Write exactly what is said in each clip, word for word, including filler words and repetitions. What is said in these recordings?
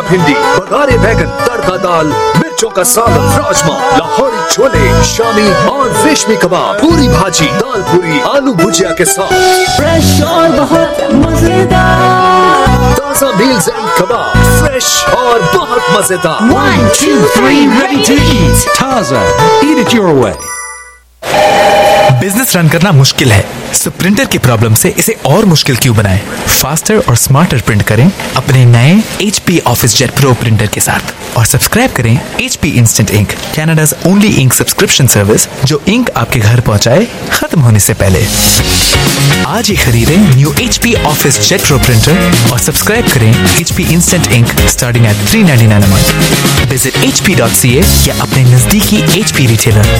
भिंडी, बघारे बैगन, तड़का दाल, मिर्चों का सालन, राजमा, लाहौरी छोले, शामी और रेशमी कबाब, पूरी भाजी, दाल पूरी, आलू भुजिया के साथ फ्रेश और बहुत मजेदार ताजा मील्स एंड कबाब, फ्रेश और बहुत मजेदार। One, two, three, ready to eat. Taza, eat it your way. Business run करना मुश्किल है, सो प्रिंटर की प्रॉब्लम से इसे और मुश्किल क्यों बनाएं? फास्टर और स्मार्टर प्रिंट करें अपने नए H P office jet pro printer के साथ और सब्सक्राइब करें H P instant ink, Canada's only ink subscription service जो इंक आपके घर पहुंचाए खत्म होने से पहले। आज ही खरीदें new H P office jet pro printer और सब्सक्राइब करें H P instant ink starting at three ninety nine a month. Visit H P dot C A या अपने नजदीकी H P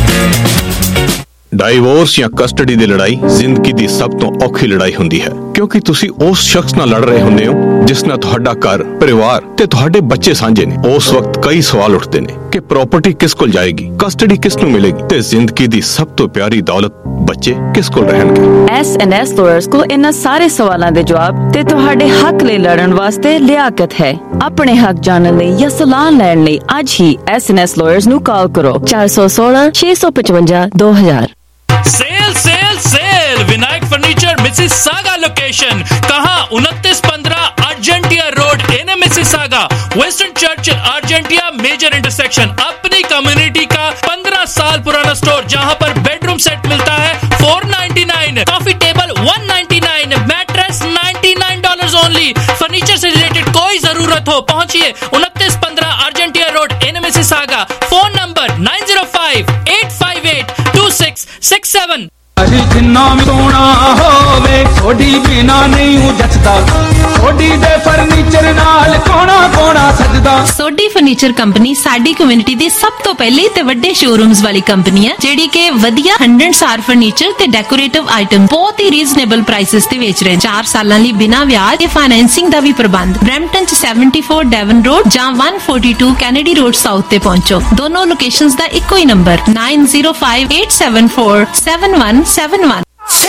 रिटेलर। ਡਾਈਵੋਰਸ ਜਾਂ ਕਸਟਡੀ ਦੀ ਲੜਾਈ ਜ਼ਿੰਦਗੀ ਦੀ ਸਭ ਤੋਂ ਔਖੀ ਲੜਾਈ ਹੁੰਦੀ ਹੈ, ਕਿਉਂਕਿ ਤੁਸੀਂ ਉਸ ਸ਼ਖਸ ਨਾਲ ਲੜ ਰਹੇ ਹੁੰਦੇ ਹੋ ਜਿਸ ਨਾਲ ਤੁਹਾਡਾ ਘਰ, ਪਰਿਵਾਰ ਤੇ ਤੁਹਾਡੇ ਬੱਚੇ ਸਾਂਝੇ ਨੇ। ਉਸ ਵਕਤ ਕਈ ਸਵਾਲ ਉੱਠਦੇ ਨੇ ਕਿ ਪ੍ਰਾਪਰਟੀ ਕਿਸ ਕੋਲ ਜਾਏਗੀ, ਕਸਟਡੀ ਕਿਸ ਨੂੰ ਮਿਲੇਗੀ ਤੇ ਜ਼ਿੰਦਗੀ ਦੀ ਸਭ ਤੋਂ ਪਿਆਰੀ ਦੌਲਤ ਬੱਚੇ ਕਿਸ ਕੋਲ ਰਹਿਣਗੇ। ਐਸ ਐਨ ਐਸ ਲਾਇਰਸ ਕੋਲ ਇਹਨਾਂ ਸਾਰੇ ਸਵਾਲਾਂ ਦੇ ਜਵਾਬ ਤੇ ਤੁਹਾਡੇ ਹੱਕ ਲਈ ਲੜਨ ਵਾਸਤੇ ਲਿਆਕਤ ਹੈ। ਆਪਣੇ ਹੱਕ ਜਾਣਨ ਲਈ ਜਾਂ ਸਲਾਹ ਲੈਣ ਲਈ ਅੱਜ ਹੀ ਐਸ ਐਨ ਐਸ ਲਾਇਰਸ ਨੂੰ ਕਾਲ ਕਰੋ ਚਾਰ ਸੌ सोलह छह सौ पचवंजा दो हजार। Sale sale sale Vinayak furniture Mississauga location कहाँ? उनतीस पंद्रह Argentia road in Mississauga, Winston Churchill Argentia major intersection. अपनी कम्युनिटी का पंद्रह साल पुराना स्टोर जहाँ पर बेडरूम सेट मिलता है four ninety nine, coffee table one ninety nine, mattress ninety nine dollar only. Furniture से रिलेटेड कोई जरूरत हो पहुंचिए उनतीस पंद्रह Argentia road in Mississauga. Phone number nine zero five eight five eight two six six seven. जिन्ना भी सोना होवे थोड़ी बिना नहीं जचदा, थोड़ी दे फर्नीचर नाल कोना कोना सजदा। सोडी फर्नीचर कंपनी साडी कम्युनिटी दी सब तो पहले ते वड्डे शोरूम्स वाली कंपनी है जेडी के वधिया हंड्रेड स्टार फर्नीचर ते डेकोरेटिव आइटम बहुत ही रीजनेबल प्राइसेस ते बेच रहे हैं। चार सालां लई बिना ब्याज ते फाइनेंसिंग दा भी प्रबंध। ब्रैम्पटन च सेवेंटी फोर डेवन रोड जां one forty two Kennedy road south ते पहुंचो। दोनों लोकेशंस दा इक्को ही number nine zero five eight seven four seven one seven one.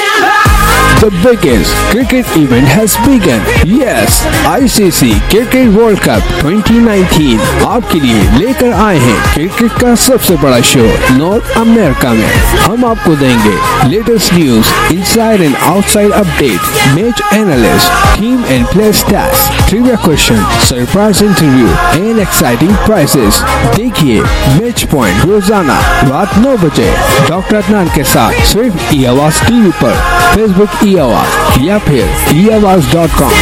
The biggest cricket event has begun. Yes, I C C Cricket World Cup twenty nineteen आपके लिए लेकर आए हैं क्रिकेट का सबसे बड़ा शो नॉर्थ अमेरिका में। हम आपको देंगे latest news, inside and outside update, match analyst, team and player stats, trivia question, surprise interview and exciting prizes. देखिए मैच पॉइंट रोजाना रात नौ बजे डॉक्टर अदनान के साथ सिर्फ ई आवाज टीवी पर, फेसबुक ई आवाज या फिर e Awaaz dot com.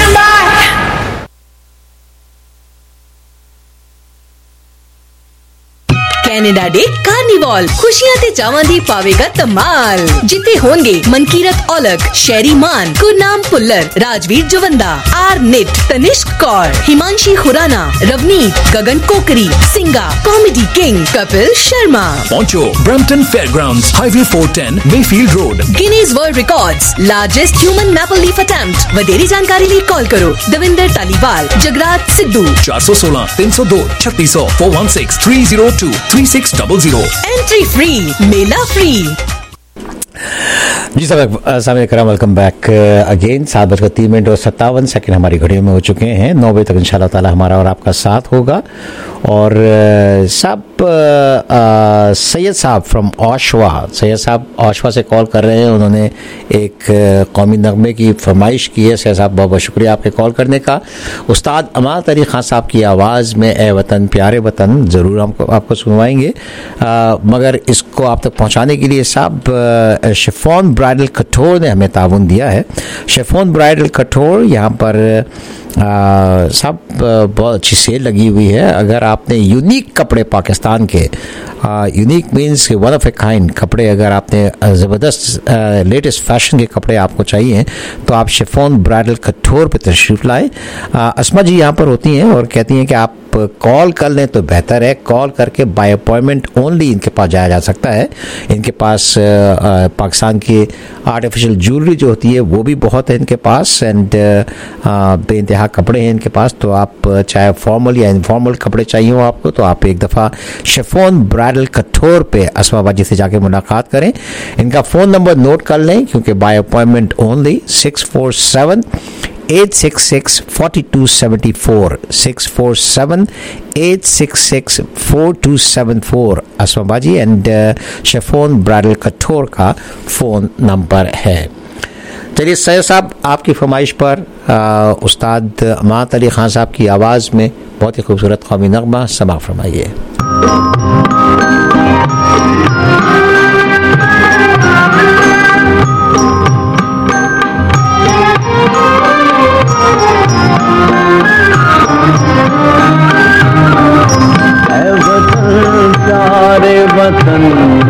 Canada ਡੇ ਕਾਰਨੀਵਾਲ ਖੁਸ਼ੀਆਂ ਤੇ ਚਾਵਾਂ ਦੀ ਪਾਵੇਗਾ ਧਮਾਲ। ਜਿੱਥੇ ਹੋਣਗੇ ਮਨਕੀਰਤ ਔਲਖ, ਸ਼ੈਰੀ ਮਾਨ, ਗੁਰਨਾਮ ਪੁੱਲਰ, ਰਾਜਵੀਰ ਜਵੰਦਾ, ਆਰ ਨਿਤ, ਤਨਿਸ਼ਕ ਕੌਰ, हिमांशी खुराना, रवनीत, गगन कोकरी, सिंगा, कॉमेडी किंग कपिल शर्मा। पहुंचो Brampton fairgrounds, highway four ten, Mayfield road. Guinness world records largest human maple leaf attempt. वधेरी जानकारी लिए कॉल करो दविंदर टालीवाल, जगराज सिद्धू चार सौ सोलह तीन सौ दो छत्तीस सौ four one six three zero two three six double zero. Entry free, मेला फ्री। जी साहब सामने कराम, वेलकम बैक अगेन। सात बजकर तीन मिनट और सत्तावन सेकंड हमारी घड़ियों में हो चुके हैं। नौ बजे तक इंशाल्लाह ताला हमारा और आपका साथ होगा। और साहब सैयद साहब फ्रॉम ओशवा, सैयद साहब ओशवा से कॉल कर रहे हैं। उन्होंने एक कौमी नगमे की फरमाइश की है। सैयद साहब बहुत बहुत शुक्रिया आपके कॉल करने का। उस्ताद अमाल तरीक़ खान साहब की आवाज़ में ए वतन प्यारे वतन ज़रूर हमको आपको सुनवाएंगे, मगर इसको आप तक पहुँचाने के लिए साहब शिफॉन ब्राइडल कटोर ने हमें ताउन दिया है। शिफॉन ब्राइडल कटोर यहाँ पर सब बहुत अच्छी सेल लगी हुई है। अगर आपने यूनिक कपड़े पाकिस्तान के, यूनिक मीन्स के वन ऑफ ए काइंड कपड़े, अगर आपने ज़बरदस्त लेटेस्ट फैशन के कपड़े आपको चाहिए तो आप शिफॉन ब्राइडल कटोर पे तशरीफ़ लाएँ। अस्मा जी यहाँ पर होती हैं और कहती हैं कि आप कॉल कर लें तो बेहतर है। कॉल करके बाय अपॉइंटमेंट ओनली इनके पास जाया जा सकता है। इनके पास पाकिस्तान की आर्टिफिशियल ज्वेलरी जो होती है वो भी बहुत है इनके पास, एंड बेइंतहा कपड़े हैं इनके पास। तो आप चाहे फॉर्मल या इनफॉर्मल कपड़े चाहिए हो आपको, तो आप एक दफ़ा शिफॉन ब्राइडल कटोर पे अस्मा बाजी से जाके मुलाकात करें। इनका फ़ोन नंबर नोट कर लें क्योंकि by appointment only six four seven eight six six four two seven four, six four seven eight six six four two seven four असमा बाजी एंड शेफोन ब्राइडल कठोर का फ़ोन नंबर है। चलिए सैयद साहब, आपकी फरमाइश पर आ, उस्ताद अमात अली खान साहब की आवाज़ में बहुत ही खूबसूरत कौमी नगमा समा फरमाइए। प्यारे वतन,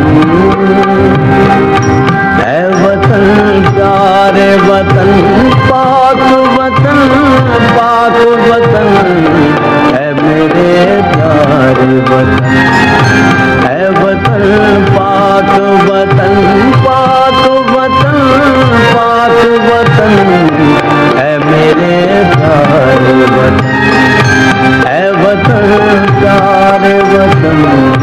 है वतन प्यारे वतन, पाक वतन पाक वतन, है मेरे प्यारे वतन, है वतन पाक वतन पाक वतन पाक वतन, है मेरे प्यारे वतन, है वतन प्यारे वतन।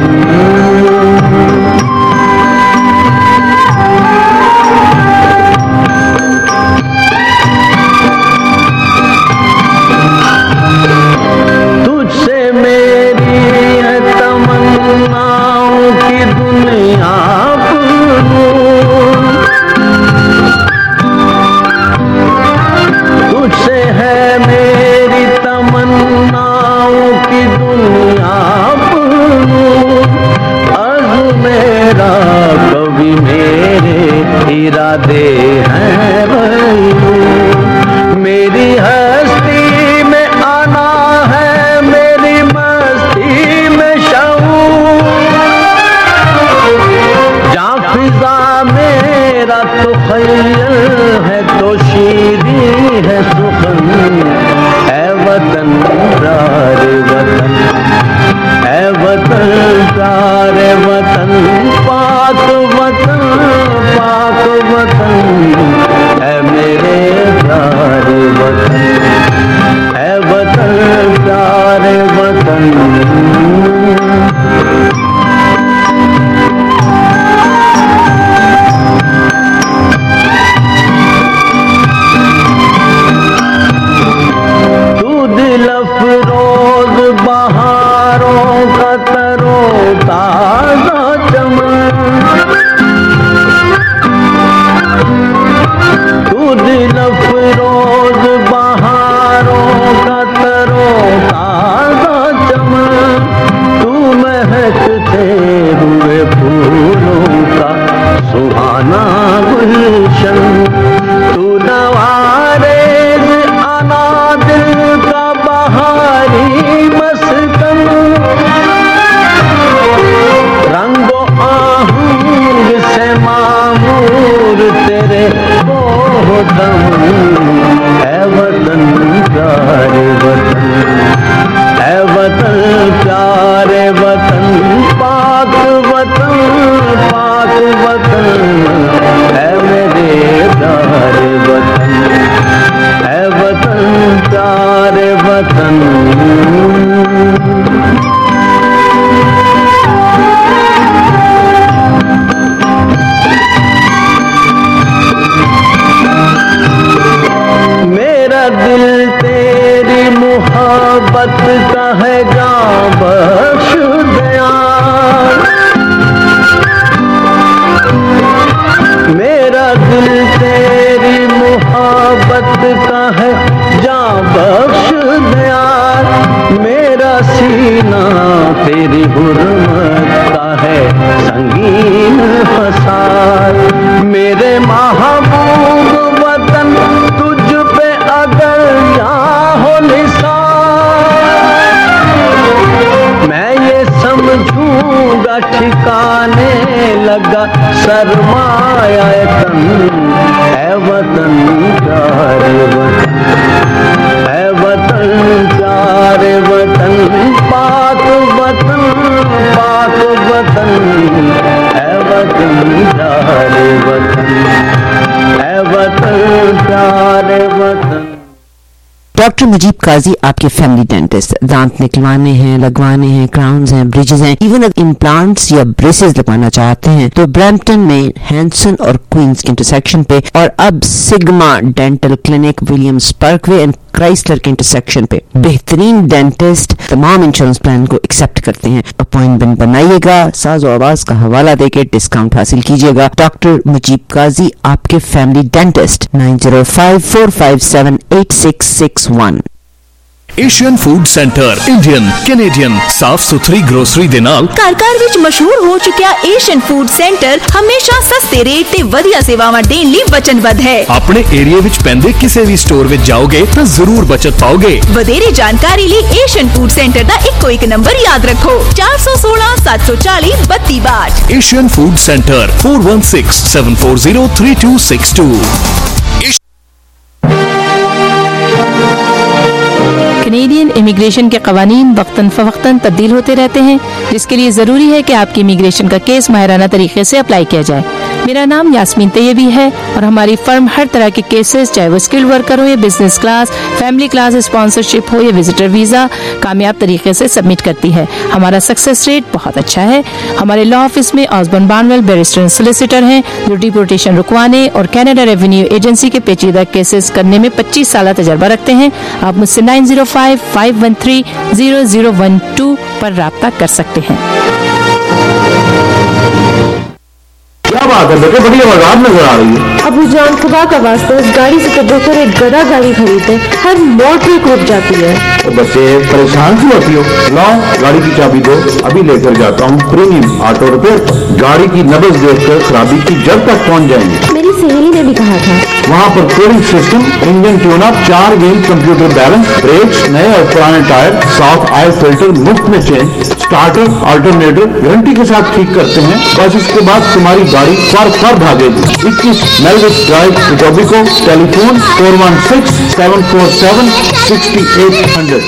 तुझसे मेरी है तमन्नाओं की दुनिया तुझसे है मेरी तमन्नाओं की दुनिया अर्ज़ मेरा कभी मेरे इरादे हैं भाई, मेरी हस्ती में आना है, मेरी मस्ती में शऊर, जहाँ फिजा मेरा तो ख़याल है तो शीरी है सुखन, है वतन प्यारे वतन, है वतन प्यारे वतन, पाक वतन पाक वतन, है मेरे प्यारे वतन, है वतन प्यारे वतन। तू दिल अफरोज बहारों का तरो ताजा चमन, तू दिल अफरोज बहारों का तरो ताजा चमन, तू महकते हुए फूलों का सुहाना गुलशन, तू नवारेज आना दिल का बहारी मस्कन, रंगो आहंग से मामूर तेरे बोहदम, है वतन प्यारे वतन, है वतन प्यारे वतन, पाक वतन पाक वतन, है मेरे प्यारे वतन, है वतन प्यारे वतन। मेरा दिल तेरी मोहब्बत का है जान बख्श दया, मेरा दिल तेरी मोहब्बत का है जान बख्श दया, मेरा सीना तेरी हुर्मत का है संगीन फसाद, मेरे महबूब वतन तुझ पे अगर यहाँ हो निसार, मैं ये समझूंगा ठिकाने लगा सरमाया तन, है वतन प्यारे वतन, है वतन प्यारे वतन, पाक वतन पाक वतन, है वतन प्यारे वतन, है वतन प्यारे वतन। डॉक्टर मुजीब काजी आपके फैमिली डेंटिस्ट। दांत निकलवाने हैं, लगवाने हैं, क्राउन्स हैं, ब्रिजेस हैं, इवन अगर इम्प्लांट्स या ब्रेसेस लगवाना चाहते हैं तो ब्रैम्पटन में हैंसन और क्वींस के इंटरसेक्शन पे, और अब Sigma dental clinic Williams parkway and Chrysler के इंटरसेक्शन पे बेहतरीन डेंटिस्ट तमाम इंश्योरेंस प्लान को एक्सेप्ट करते हैं। अपॉइंटमेंट बनाइएगा, साज और आवाज का हवाला देके डिस्काउंट हासिल कीजिएगा। डॉक्टर मुजीब काजी आपके family dentist, nine zero five four five seven eight six six one. Asian food centre Indian Canadian साफ सुथरी ग्रोसरी दे नाल कार-कार विच मशहूर हो चुकिया एशियन फूड सेंटर हमेशा सस्ते रेट ते वधिया सेवावां देण लई वचनबद्ध है। अपने एरिया विच पैंदे किसी भी स्टोर विच जाओगे तो जरूर बचत पाओगे। वधेरे जानकारी लई एशियन फूड सेंटर दा इक्को एक नंबर याद रखो, चार सौ सोलह सात सौ चालीस बत्ती बाट। Asian food centre four one six seven four zero three two six two. Canadian immigration के कवानीन वक्तन फवक्तन तब्दील होते रहते हैं, जिसके लिए ज़रूरी है कि आपकी इमिग्रेशन का केस माहिराना तरीके से अप्लाई किया जाए। मेरा नाम यास्मीन तैयबी है और हमारी फर्म हर तरह के केसेस, चाहे वो स्किल्ड वर्कर हो या business class, family class, sponsorship हो या विजिटर वीज़ा, कामयाब तरीके से सबमिट करती है। हमारा सक्सेस रेट बहुत अच्छा है। हमारे लॉ ऑफिस में ऑसबर्न बार्नवेल बैरिस्टर सोलिसिटर हैं जो डिपोर्टेशन रुकवाने और कनाडा रेवेन्यू एजेंसी के पेचीदा केसेस करने में पच्चीस साल तजर्बा रखते हैं। आप मुझसे nine zero five five one three zero zero one two पर राब्ता कर सकते हैं। क्या बात है बेटे, बड़ी आवाज नजर आ रही है। अबू जान खुदा का वास्ता इस गाड़ी से तो बेहतर एक गधा गाड़ी खरीदे, हर मोड़ पे रुक जाती है। तो बच्चे परेशान क्यों होती हो? लाओ गाड़ी की चाबी दो, अभी लेकर जाता हूँ प्रीमियम ऑटो रिपेयर। गाड़ी की नब्ज देखकर खराबी की जड़ तक पहुँच जाएंगे। मेरी सहेली ने भी कहा था। वहाँ पर cooling system, engine tune up, चार गेम कंप्यूटर बैलेंस, ब्रेक्स नए और पुराने टायर, साफ ऑयल फिल्टर मुफ्त में चेंज, स्टार्टर अल्टरनेटर गारंटी के साथ ठीक करते हैं। बस इसके बाद तुम्हारी गाड़ी फर फर भागेगी। इक्कीस मेलविस drive Etobicoke, telephone four one six seven four seven sixty eight hundred.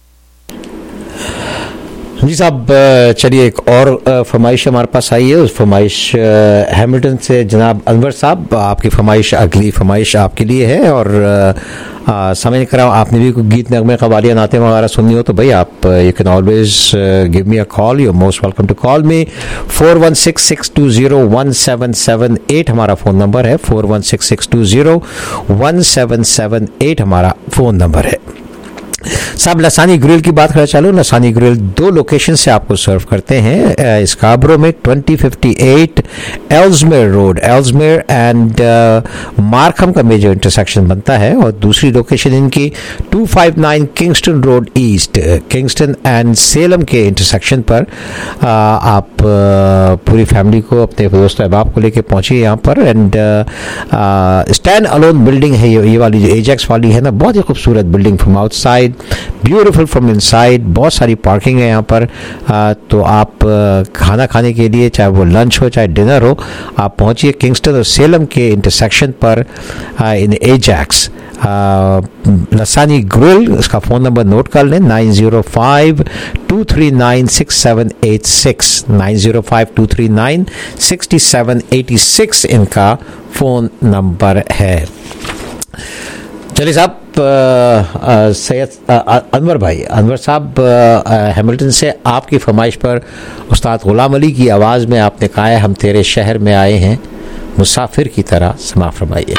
जी साहब, चलिए एक और फरमाइश हमारे पास आई है। उस फरमाइश हैमिल्टन से जनाब अनवर साहब, आपकी फरमाइश अगली फरमाइश आपके लिए है। और आ, समझ कर आपने भी कोई गीत नगमे कवालियाँ नाते वगैरह सुननी हो तो भाई आप you can always give me a call. You most welcome to call me. Four one six six two zero one seven seven eight हमारा फ़ोन नंबर है। Four one six six two zero one seven seven eight हमारा phone number है। साहब, लसानी grill की बात करें चालू। लसानी grill दो लोकेशन से आपको सर्व करते हैं। स्काब्रो में twenty fifty eight Ellesmere road, Ellesmere and Markham का मेजर इंटरसेक्शन बनता है। और दूसरी लोकेशन इनकी two five nine Kingston road east, Kingston and Salem के इंटरसेक्शन पर। आ, आप आ, पूरी फैमिली को, अपने दोस्त अहबाब को लेके पहुंचिए यहाँ पर। एंड स्टैंड अलोन बिल्डिंग है ये, ये वाली जो एजेक्स वाली है ना, बहुत ही खूबसूरत building from outside, beautiful from inside. बहुत सारी पार्किंग है यहाँ पर। आ, तो आप आ, खाना खाने के लिए, चाहे वो लंच हो चाहे डिनर हो, आप पहुँचिए किंगस्टन और सेलम के इंटरसेक्शन पर इन एजैक्स। लसानी ग्रिल, इसका फ़ोन नंबर नोट कर लें, nine zero five two three nine six seven eight six, nine zero five two three nine sixty seven eighty six इनका फ़ोन नंबर है। चलिए साहब, सैयद अनवर भाई, अनवर साहब हैमिल्टन से आपकी फरमाइश पर उस्ताद गुलाम अली की आवाज़ में आपने कहा है हम तेरे शहर में आए हैं मुसाफिर की तरह, समा फरमाइए।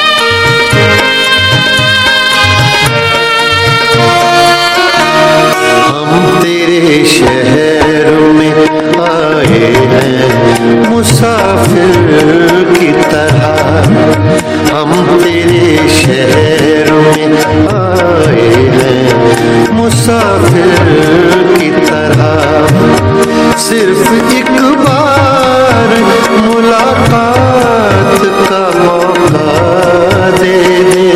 हम तेरे शहर में आए हैं मुसाफिर की तरह, हम तेरे शहर में आए हैं मुसाफिर की तरह। सिर्फ एक बार मुलाकात का मौका दे दे,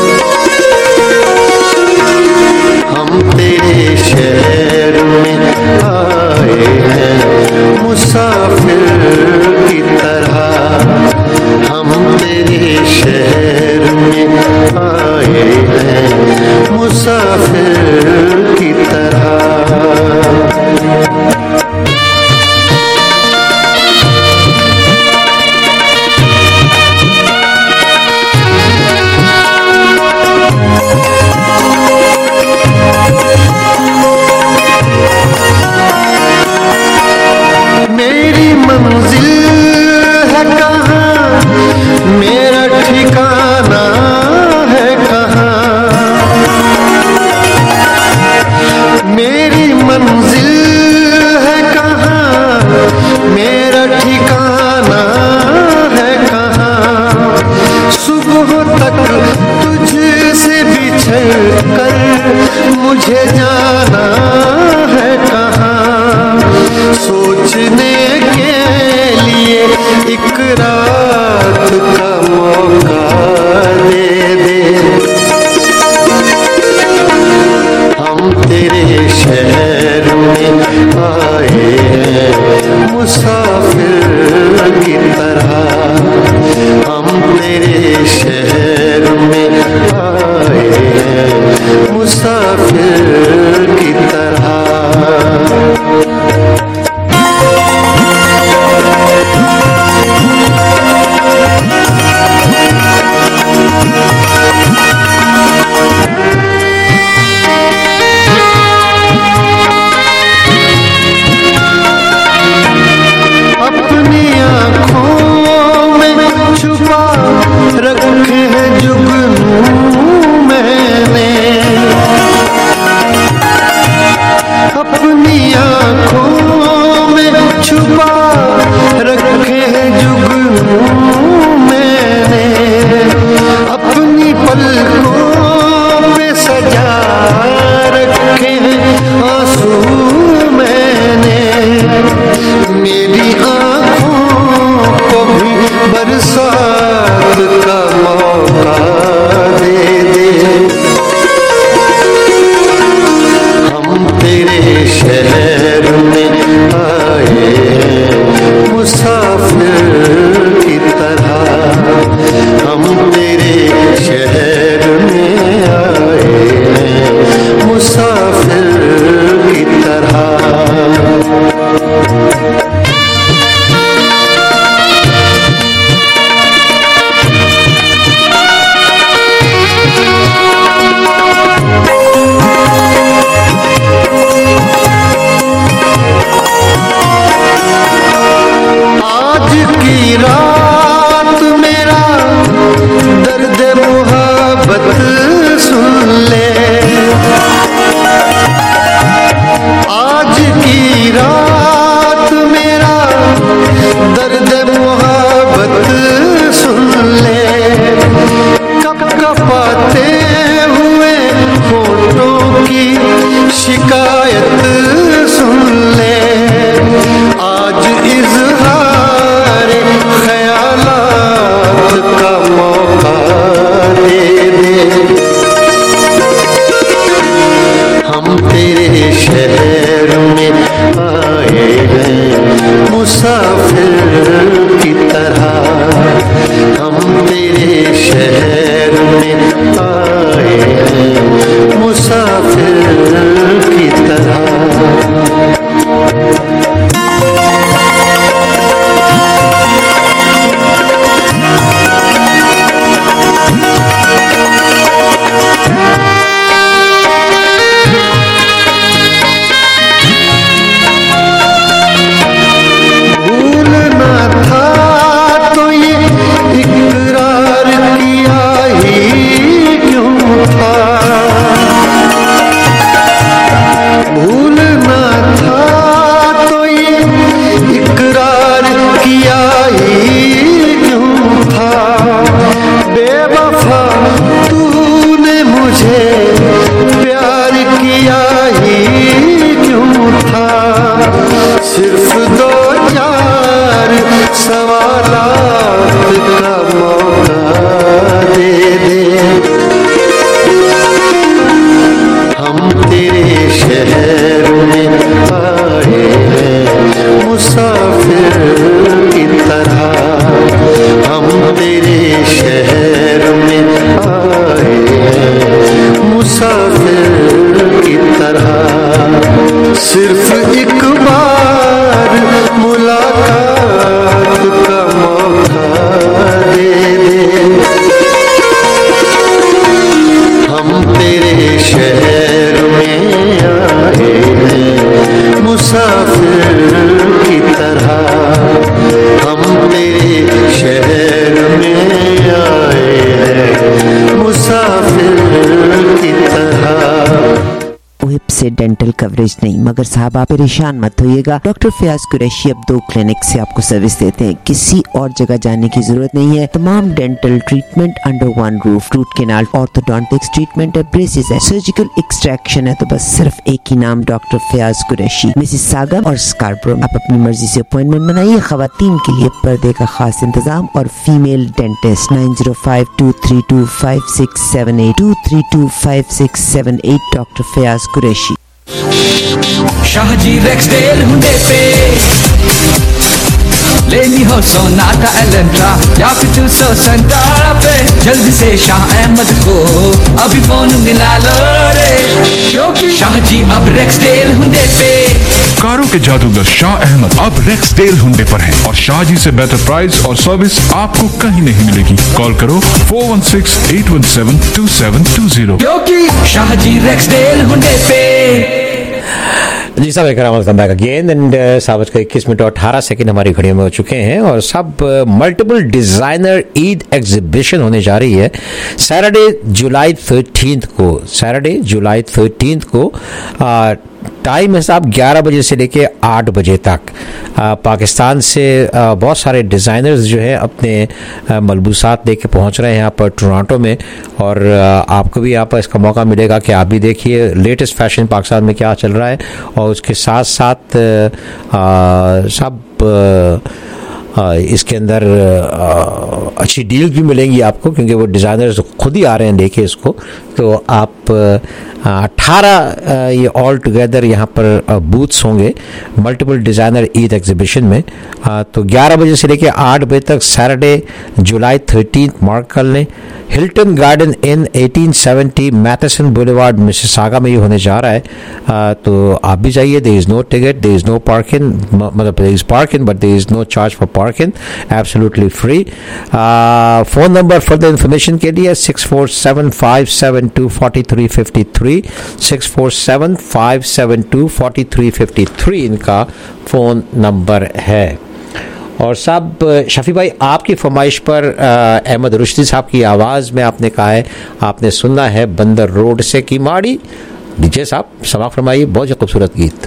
हम तेरे शहर में आए हैं मुसाफिर की तरह, हम तेरे शहर में आए हैं मुसाफिर की तरह। मुसाफिर की तरह हम तेरे शहर में आए हैं, मुसाफिर की तरह। अपनी आँखों में छुपा रखे हैं जुगनू मैंने, अपनी आँखों में छुपा रखे हैं जुगनू मैंने, अपनी पलकों पे सजा रखे हैं आंसू मैंने, मेरी आँखों को भी बरसात का मौका दे दे। हम तेरे शहर में आए हैं, मुसाफिर की तरह हम तेरे शहर में आए हैं, मुसाफिर की तरह। आज की रात मेरा दर्द मोहब्बत सुन ले, आज की रात मेरा दर्द मोहब्बत सुन ले, कप कपाते हुए होठों की शिकायत सुन ले, आज इज़हार ख़यालात का मौका दे दे। हम तेरे शहर में आए हैं, मुसाफिर की तरह हम तेरे शहर में आए हैं, मुसाफिर की तरह। भूलना था तो ये इकरार किया ही क्यों था, भूलना था तो ये इकरार किया ही क्यों था, बेवफा तूने मुझे प्यार किया ही क्यों था, सिर्फ दो चार सवालात का मौका दे दे। हम तेरे शहर में आए हैं, मुसाफिर की तरह हम तेरे शहर में आए हैं, मुसाफिर की तरह। सिर्फ एक बार मुलाकात का मौका दे दे। हम तेरे शहर में आए हैं, मुसाफिर की तरह हम तेरे शहर में आए हैं, मुसाफिर की तरह। वेब से डेंटल कवरेज नहीं, मगर साहब आप परेशान मत होइएगा। डॉक्टर फयाज कुरैशी अब दो क्लिनिक से आपको सर्विस देते हैं, किसी और जगह जाने की जरूरत नहीं है। तमाम dental treatment under one roof, root canal, orthodontics treatment है, ब्रेसेस है, सर्जिकल एक्सट्रैक्शन है, तो बस सिर्फ एक ही नाम, डॉक्टर फयाज कुरैशी, मिसिसागा और स्कार्बरो। आप अपनी मर्जी से अपॉइंटमेंट बनाइए। खवातीन के लिए पर्दे का खास इंतजाम और female dentist nine zero five two three two five six seven eight two three two five six seven eight doctor Fayaz Qureshi. Shahji Rexdale Hyundai पे हो सोनाटा एलेंट्रा या फिर तू सो संतारा पे, जल्दी से शाह अहमद को अभी फोन मिला लो रे, क्योंकि शाह जी अब रेक्सडेल हुंडे पे। कारों के जादूगर शाह अहमद अब रेक्सडेल हुंडे पर हैं और शाह जी से बेहतर प्राइस और सर्विस आपको कहीं नहीं मिलेगी। कॉल करो four one six eight one seven two seven two zero, क्योंकि शाह जी रेक्सडेल हुंडे पे। जी साहब, एक वेलकम बैक अगेन एंड सात बजकर इक्कीस मिनट और अठारह सेकेंड हमारी घड़ियों में हो चुके हैं और सब मल्टीपल डिजाइनर ईद एग्जीबिशन होने जा रही है सैटरडे जुलाई थर्टीन्थ को। सैटरडे जुलाई थर्टीन्थ को आ, टाइम है साहब ग्यारह बजे से लेके आठ बजे तक। आ, पाकिस्तान से आ, बहुत सारे डिज़ाइनर्स जो हैं अपने मलबूसात लेके पहुंच रहे हैं यहाँ पर टोरंटो में, और आ, आपको भी यहाँ पर इसका मौका मिलेगा कि आप भी देखिए लेटेस्ट फैशन पाकिस्तान में क्या चल रहा है, और उसके साथ साथ आ, सब आ, इसके अंदर आ, अच्छी डील भी मिलेंगी आपको, क्योंकि वो डिज़ाइनर्स खुद ही आ रहे हैं लेके इसको। तो आप अठारह ये ऑल टुगेदर यहाँ पर बूथ्स होंगे मल्टीपल डिज़ाइनर ईद एग्जीबिशन में। आ, तो ग्यारह बजे से लेके आठ बजे तक सैटरडे जुलाई थर्टीन्थ मार्क कर लें। Hilton Garden Inn eighteen seventy Matheson Boulevard Mississauga में ये होने जा रहा है। आ, तो आप भी जाइए। There is no ticket, there is no parking, मतलब there is parking but there is no charge for parking, absolutely free. Phone number further information के लिए six four seven five seven two forty three fifty three, six four seven five seven two forty three fifty three इनका phone number है। और साहब शफी भाई, आपकी फरमाइश पर अहमद रुश्दी साहब की आवाज़ में आपने कहा है आपने सुनना है बंदर रोड से की माड़ी। डीजे साहब समा फरमाइए, बहुत ही खूबसूरत गीत।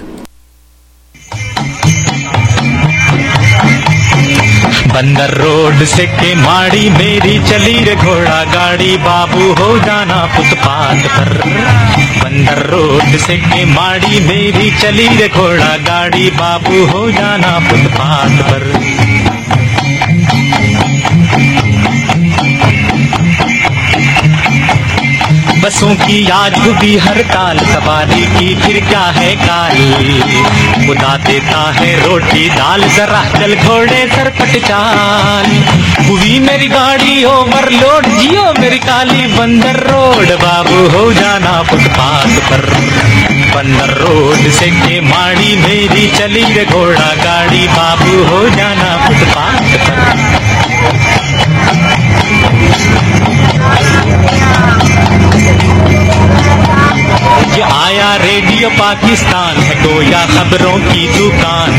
बंदर रोड से के माड़ी मेरी चली रे घोड़ा गाड़ी, बाबू हो जाना फुटपाथ पर। बंदर रोड से के माड़ी मेरी चली रे घोड़ा गाड़ी, बाबू हो जाना फुटपाथ पर। बसों की आज भी हड़ताल, सवारी की फिर क्या है काल। खुदा देता है रोटी दाल, जरा चल घोड़े सरपट चाल। हुई मेरी गाड़ी ओवरलोड, जियो मेरी काली बंदर रोड, बाबू हो जाना फुटपाथ पर। बंदर रोड से के माड़ी मेरी चली रे घोड़ा गाड़ी, बाबू हो जाना फुटपाथ पर। ये आया रेडियो पाकिस्तान है गोया खबरों की दुकान।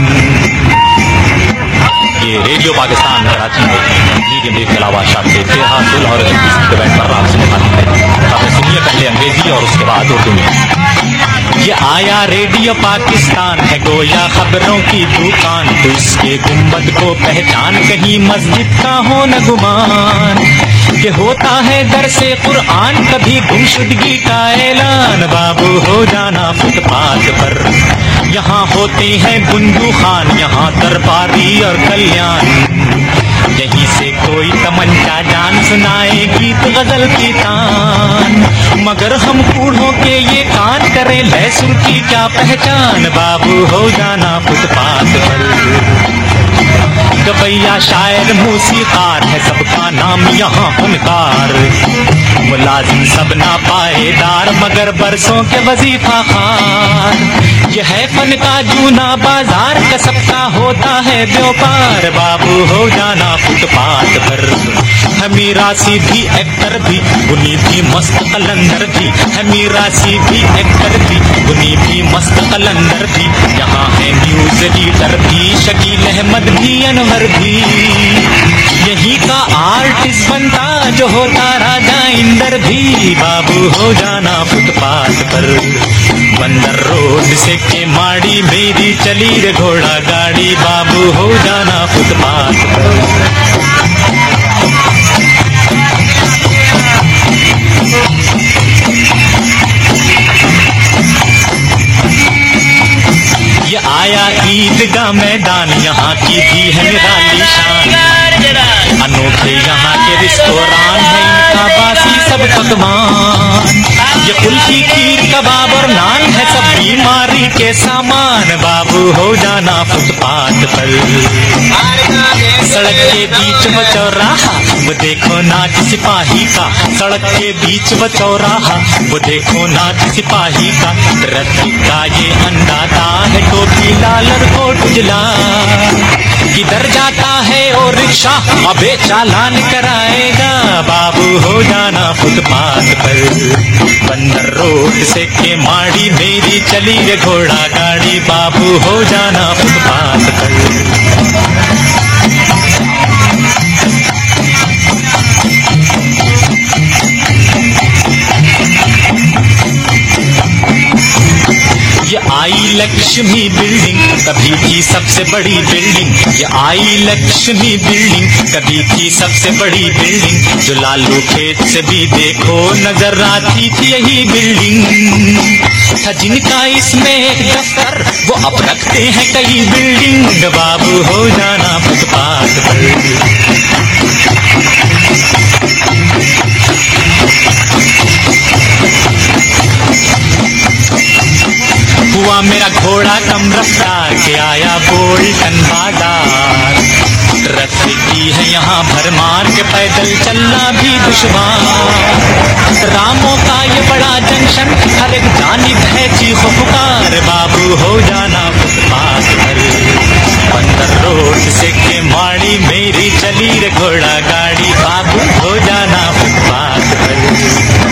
ये रेडियो पाकिस्तान कराची में मीडियम वेव के अलावा शब्द तेरह सोलह और इक्कीस बैठ पर रात से निकालती है। खबरें सुनिए पहले अंग्रेजी और उसके बाद उर्दू में। ये आया रेडियो पाकिस्तान है गोया खबरों की दुकान, तो इसके गुंबद को पहचान कहीं मस्जिद का हो न गुमान। ये होता है दर से कुरान, कभी गुमशुदगी का ऐलान, बाबू हो जाना फुटपाथ पर। यहाँ होते हैं बुंदू खान, यहाँ दरबारी और कल्याण। यहीं से कोई तमंचा जान सुनाए गीत गजल की तान, मगर हम बूढ़ों के ये कान करें लहसुन की क्या पहचान, बाबू हो जाना फुटपाथ पर। गवैया शायर मूसीकार है सबका नाम यहाँ फनकार, मुलाजिम सब ना पाएदार मगर बरसों के वजीफा खार। यह है फन का जूना बाजार, कसब का होता है व्यापार, बाबू हो जाना फुटपाथ पर। हमीरा सीधी एक्टर भी उन्हीं भी मस्त कलंदर भी, हमीरा सीधी एक्टर भी उन्हीं भी मस्त कलंदर भी। यहाँ है न्यूज रीडर भी, शकील अहमद भी अनवर भी। यही का आर्टिस्ट बनता जो होता राजा इंदर भी, बाबू हो जाना फुटपाथ पर। बंदर रोड से के माड़ी मेरी चली रे घोड़ा गाड़ी, बाबू हो जाना फुटपाथ पर। ये आया ईदगाह मैदान, यहाँ की भी है निराली शान। अनोखे यहाँ के रेस्टोरान है, इनका बासी सब पकवान। ये कुल्फी खीर कबाब और नान है सब बीमारी के सामान, बाबू हो जाना फुटपाथ पर। सड़क वो चौराहा, वो देखो नाच सिपाही का, सड़क के बीच वो चौराहा, वो देखो नाच सिपाही का, रस्सी का ये अंदाजा है, टोपी लाल और कोट उजला, किधर जाता है ओ रिक्शा, अबे चालान कराएगा, बाबू हो जाना फुटपाथ पर, बंदर रोड से के माड़ी मेरी चली रे घोड़ा गाड़ी, बाबू हो जाना फुटपाथ पर। ये आई लक्ष्मी बिल्डिंग कभी की सबसे बड़ी बिल्डिंग, ये आई लक्ष्मी बिल्डिंग कभी की सबसे बड़ी बिल्डिंग, जो लालू खेत से भी देखो नजर आती थी यही बिल्डिंग, था जिनका इसमें एक दफ्तर वो अब रखते हैं कई बिल्डिंग, बाबू हो जाना फुटपाथ पर। हुआ मेरा घोड़ा कम रफ्तार के आया बोल्टन बाजार, रस्ते की है यहाँ भरमार के पैदल चलना भी दुश्वार, रामों का ये बड़ा जंक्शन हर एक जानिब है चीखो पुकार, बाबू हो जाना फुटपाथ पर, बंदर रोड से के माड़ी मेरी चली रे घोड़ा गाड़ी, बाबू हो जाना फुटपाथ पर।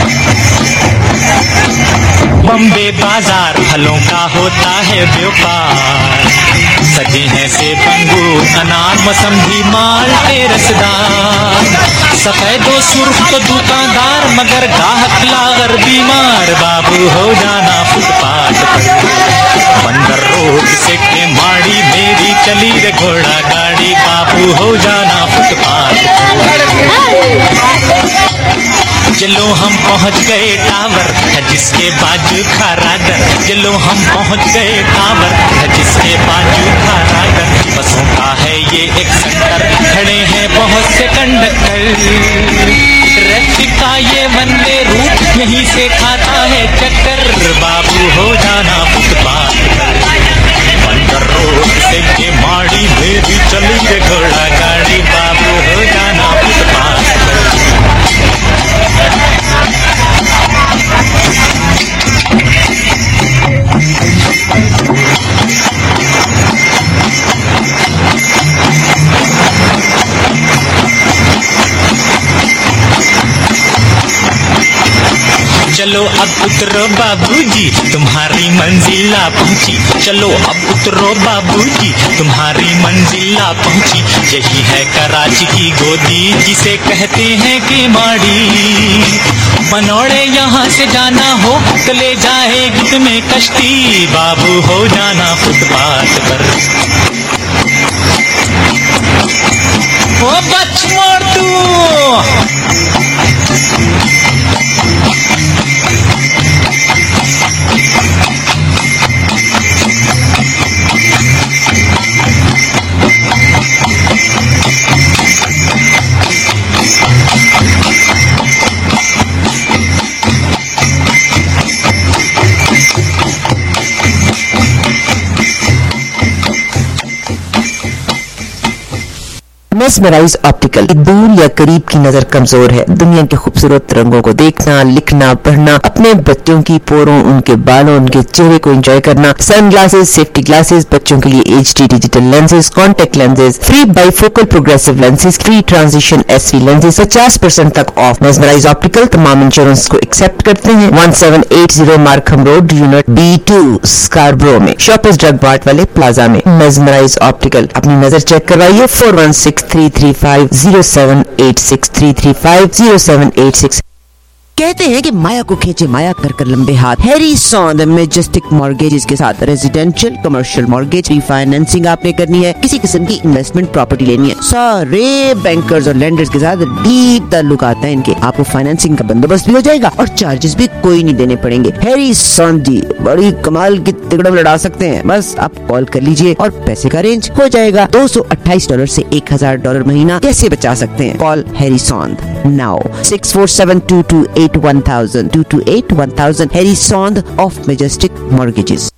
बम्बे बाजार फलों का होता है व्यापार, सजे हैं सेब अंगूर अनार मौसम्बी माल्टे रसदार, सफेदो सुर्ख तो दुकानदार मगर गाहक लागर बीमार, बाबू हो जाना फुटपाथ पर, बंदर रोड से के माड़ी मेरी चली रे घोड़ा गाड़ी, बाबू हो जाना फुटपाथ पर। चलो हम पहुंच गए टावर है जिसके बाजू खारा दर, चलो हम पहुंच गए टावर है जिसके बाजू खारा दर, बसों का है ये एक सेंटर, खड़े हैं बहुत से कंडक्टर, ट्रैफिक का ये वनवे रूट यहीं से खाता है चक्कर, बाबू हो जाना फुटपाथ पर, बंदर रोड से के माड़ी मेरी चली रे घोड़ा गाड़ी, बाबू हो जाना फुटपाथ पर। चलो अब उतरो बाबूजी तुम्हारी मंजिला पहुंची, चलो अब उतरो बाबूजी तुम्हारी मंजिला पहुंची, यही है कराची की गोदी जिसे कहते हैं कि माड़ी, बनौड़े यहाँ से जाना हो तो ले जाएगी तुम्हें कश्ती, बाबू हो जाना फुटपाथ पर। ओ बच मोड़ तू मेस्मराइज ऑप्टिकल, दूर या करीब की नजर कमजोर है, दुनिया के खूबसूरत रंगों को देखना, लिखना, पढ़ना, अपने बच्चों की पोरों, उनके बालों, उनके चेहरे को एंजॉय करना, सन ग्लासेस, सेफ्टी ग्लासेस, बच्चों के लिए H D digital lenses, contact lenses, free bifocal progressive lenses, free transition S V lenses, पचास परसेंट तक ऑफ। मेस्मराइज ऑप्टिकल तमाम इंश्योरेंस को एक्सेप्ट करते हैं। One seven eight zero Markham road, unit B two, Scarborough में, Shoppers Drug Mart वाले plaza में। Mesmerize Optical, अपनी नजर चेक करवाइए। Four one six three three five zero seven eight six, three three five zero seven eight six. कहते हैं कि माया को खींचे माया कर कर लंबे हाथ। हैरी सॉन्द मैजेस्टिक मॉर्गेजेस के साथ रेजिडेंशियल कमर्शियल मॉर्गेज रीफाइनेंसिंग आपने करनी है, किसी किस्म की इन्वेस्टमेंट प्रॉपर्टी लेनी है, सारे बैंकर्स और लेंडर्स के साथ डीप ताल्लुकात हैं इनके। आपको फाइनेंसिंग का बंदोबस्त भी हो जाएगा और चार्जेस भी कोई नहीं देने पड़ेंगे। हैरी सॉन्द जी बड़ी कमाल की तिकड़म लड़ा सकते हैं, बस आप कॉल कर लीजिए और पैसे का अरेंज हो जाएगा। दो सौ अट्ठाईस डॉलर से एक हजार डॉलर महीना कैसे बचा सकते हैं? Call Harry Sondh now six four seven two two eight one thousand, two two eight one thousand. Harry Sondh of Majestic Mortgages.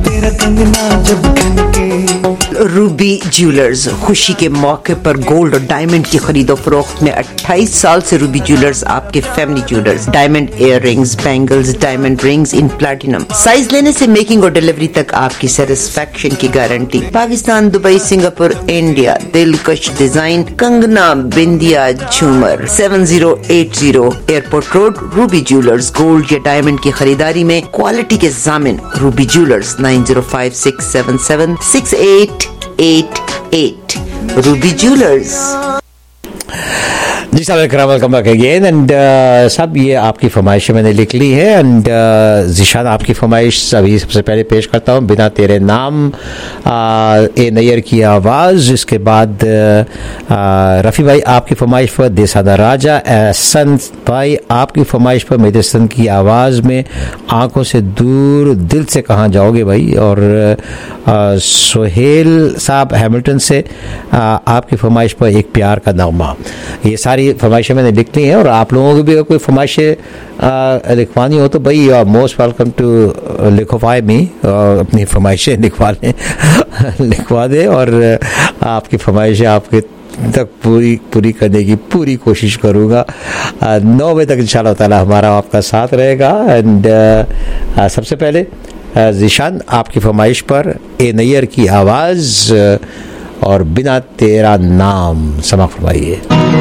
तेरा कंगना जब खनके। रूबी ज्वेलर्स खुशी के मौके पर गोल्ड और डायमंड की खरीदो फरोख्त में अट्ठाईस साल से रूबी ज्वेलर्स आपके family jewellers, diamond ear rings, bangles, diamond rings in platinum, size लेने से मेकिंग और डिलीवरी तक आपकी सेटिस्फेक्शन की guarantee. Pakistan, Dubai, Singapore, India, दिलकश डिजाइन, कंगना, बिंदिया, झूमर। Seven zero eight zero airport road, Ruby Jewellers. Gold या डायमंड की खरीदारी में क्वालिटी के जामिन Ruby Jewellers. Nine zero five six seven seven six eight eight eight Ruby Jewellers. जी साहब, वेलकम बैक अगेन। एंड सब ये आपकी फरमाइशें मैंने लिख ली है। एंड ज़िशान, आपकी फरमाइश अभी सबसे पहले पेश करता हूँ, बिना तेरे नाम, uh, ए नैयर की आवाज़। इसके बाद uh, रफ़ी भाई आपकी फरमाइश पर देसादा राजा। एहसन भाई आपकी फरमाइश पर मेरे सन की आवाज़ में आंखों से दूर दिल से कहाँ जाओगे भाई। और uh, सोहेल साहब हैमिल्टन से uh, आपकी फरमाइश पर एक प्यार का नगमा। ये सारी फरमाइशें मैंने लिख ली हैं। और आप लोगों को भी अगर कोई फरमाइशें लिखवानी हो तो भाई you are most welcome to लिखवाए मी, अपनी फरमाइशें लिखवा लें लिखवा दें। और आपकी फरमाइशें आपके तक पूरी पूरी करने की पूरी कोशिश करूँगा। नौ बजे तक इंशाल्लाह ताला हमारा आपका साथ रहेगा। एंड सबसे पहले ज़िशान, आपकी फरमाइश पर ए नैयर की आवाज़ और बिना तेरा नाम समा फरमाइए।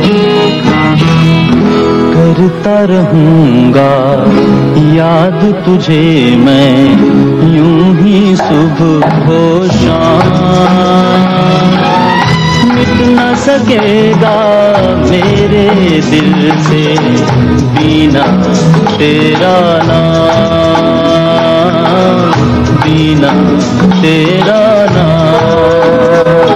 करता रहूंगा याद तुझे मैं यूं ही सुबह हो शाम, मिट न सकेगा मेरे दिल से बिना तेरा नाम, बिना तेरा नाम।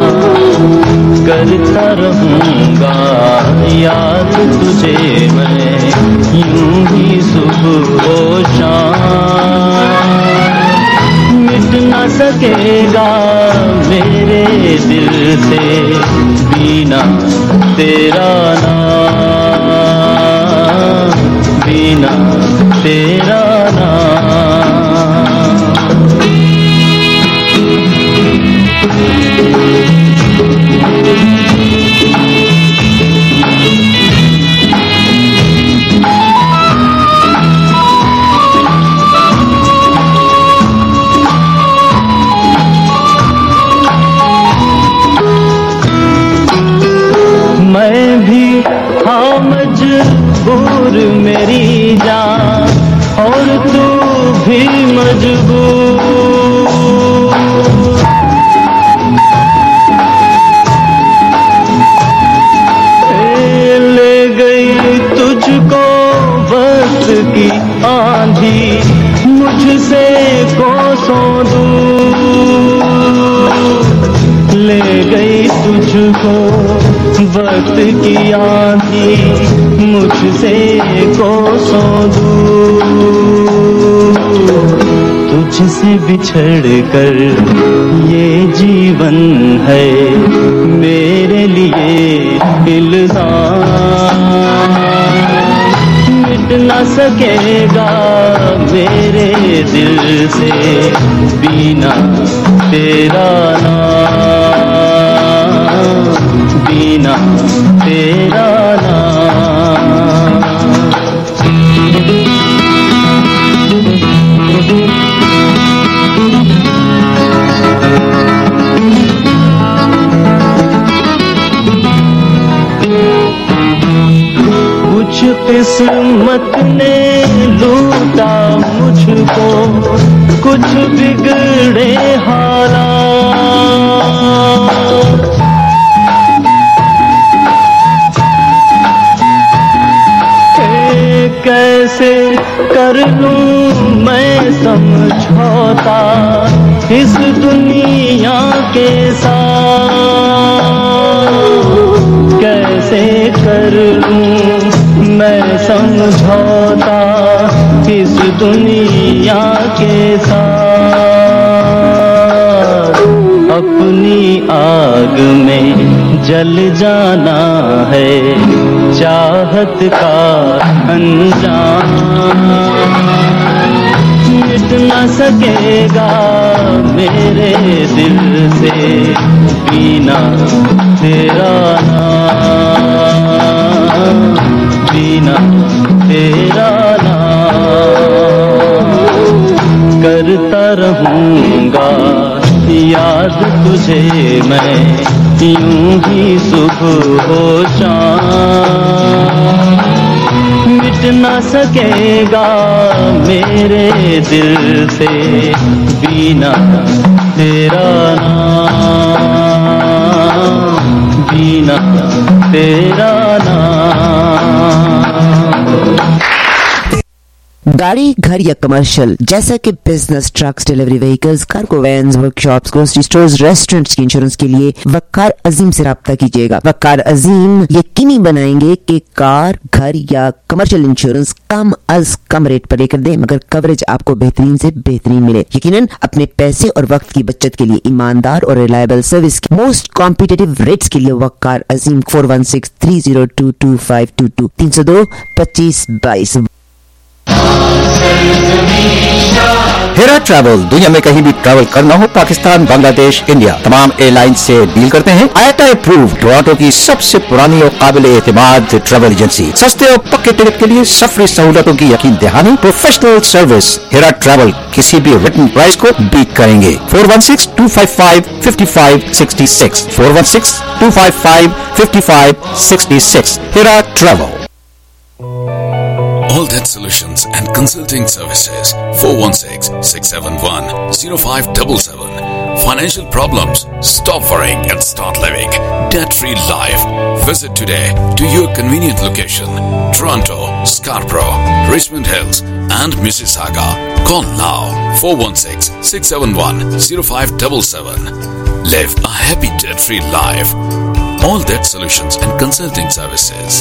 करता रहूंगा याद तुझे मैं यूं ही सुबह हो शाम, मिट न सकेगा मेरे दिल से बिना तेरा नाम, बिना तेरा नाम। मैं भी हाँ मजबूर मेरी जान, और तू भी मजबूर, ले गई तुझको वक्त की आंधी मुझसे कोसों दूर, ले गई तुझको वक्त की आंधी मुझसे कोसों दूर, तुझसे बिछड़ कर ये जीवन है मेरे लिए इल्जाम, मिट न सकेगा मेरे दिल से बिना तेरा नाम, बिना तेरा नाम। कुछ किस्मत ने लूटा मुझको, कुछ बिगड़े हालात, कैसे कर लूं मैं समझौता इस दुनिया के साथ, कैसे कर लूं मैं समझौता इस दुनिया के साथ, अपनी आग में जल जाना है चाहत का अंजाम, मिट न सकेगा मेरे दिल से बिना तेरा नाम, बिना तेरा नाम। करता रहूंगा याद तुझे मैं यूं ही सुबह हो शाम। मिट न सकेगा मेरे दिल से बिना तेरा नाम, बिना तेरा नाम। गाड़ी, घर या कमर्शियल, जैसा कि business, trucks, delivery vehicles, cargo vans, workshops, grocery stores, restaurants की इंश्योरेंस के लिए वक्कार अजीम से राब्ता कीजिएगा। वक्कार अजीम यकीनी बनाएंगे कि कार, घर या कमर्शियल इंश्योरेंस कम अज कम रेट पर लेकर दें, मगर कवरेज आपको बेहतरीन से बेहतरीन मिले। यकीनन अपने पैसे और वक्त की बचत के लिए ईमानदार और रिलायबल सर्विस की मोस्ट कॉम्पिटिटिव रेट्स के लिए Waqar Azeem four one six three zero two two five two two तीन सौ दो पच्चीस बाईस। हेरा ट्रैवल, दुनिया में कहीं भी ट्रैवल करना हो, पाकिस्तान, बांग्लादेश, इंडिया, तमाम एयरलाइन से डील करते हैं। आईएटा अप्रूव, टोरंटो की सबसे पुरानी और काबिल एतमाद ट्रैवल एजेंसी। सस्ते और पक्के टिकट के लिए सफरी सहूलतों की यकीन दहानी, प्रोफेशनल सर्विस। हेरा ट्रैवल किसी भी रिटन प्राइस को बीट करेंगे। Four one six two five five fifty five sixty six four one six two five five fifty five sixty six. Hera travel. All That Solutions and Consulting Services. Four one six six seven one zero five seven seven. Financial problems? Stop worrying and start living debt-free life. Visit today to your convenient location: Toronto, Scarborough, Richmond Hills, and Mississauga. Call now four one six six seven one zero five seven seven. Live a happy debt-free life. All That Solutions and Consulting Services.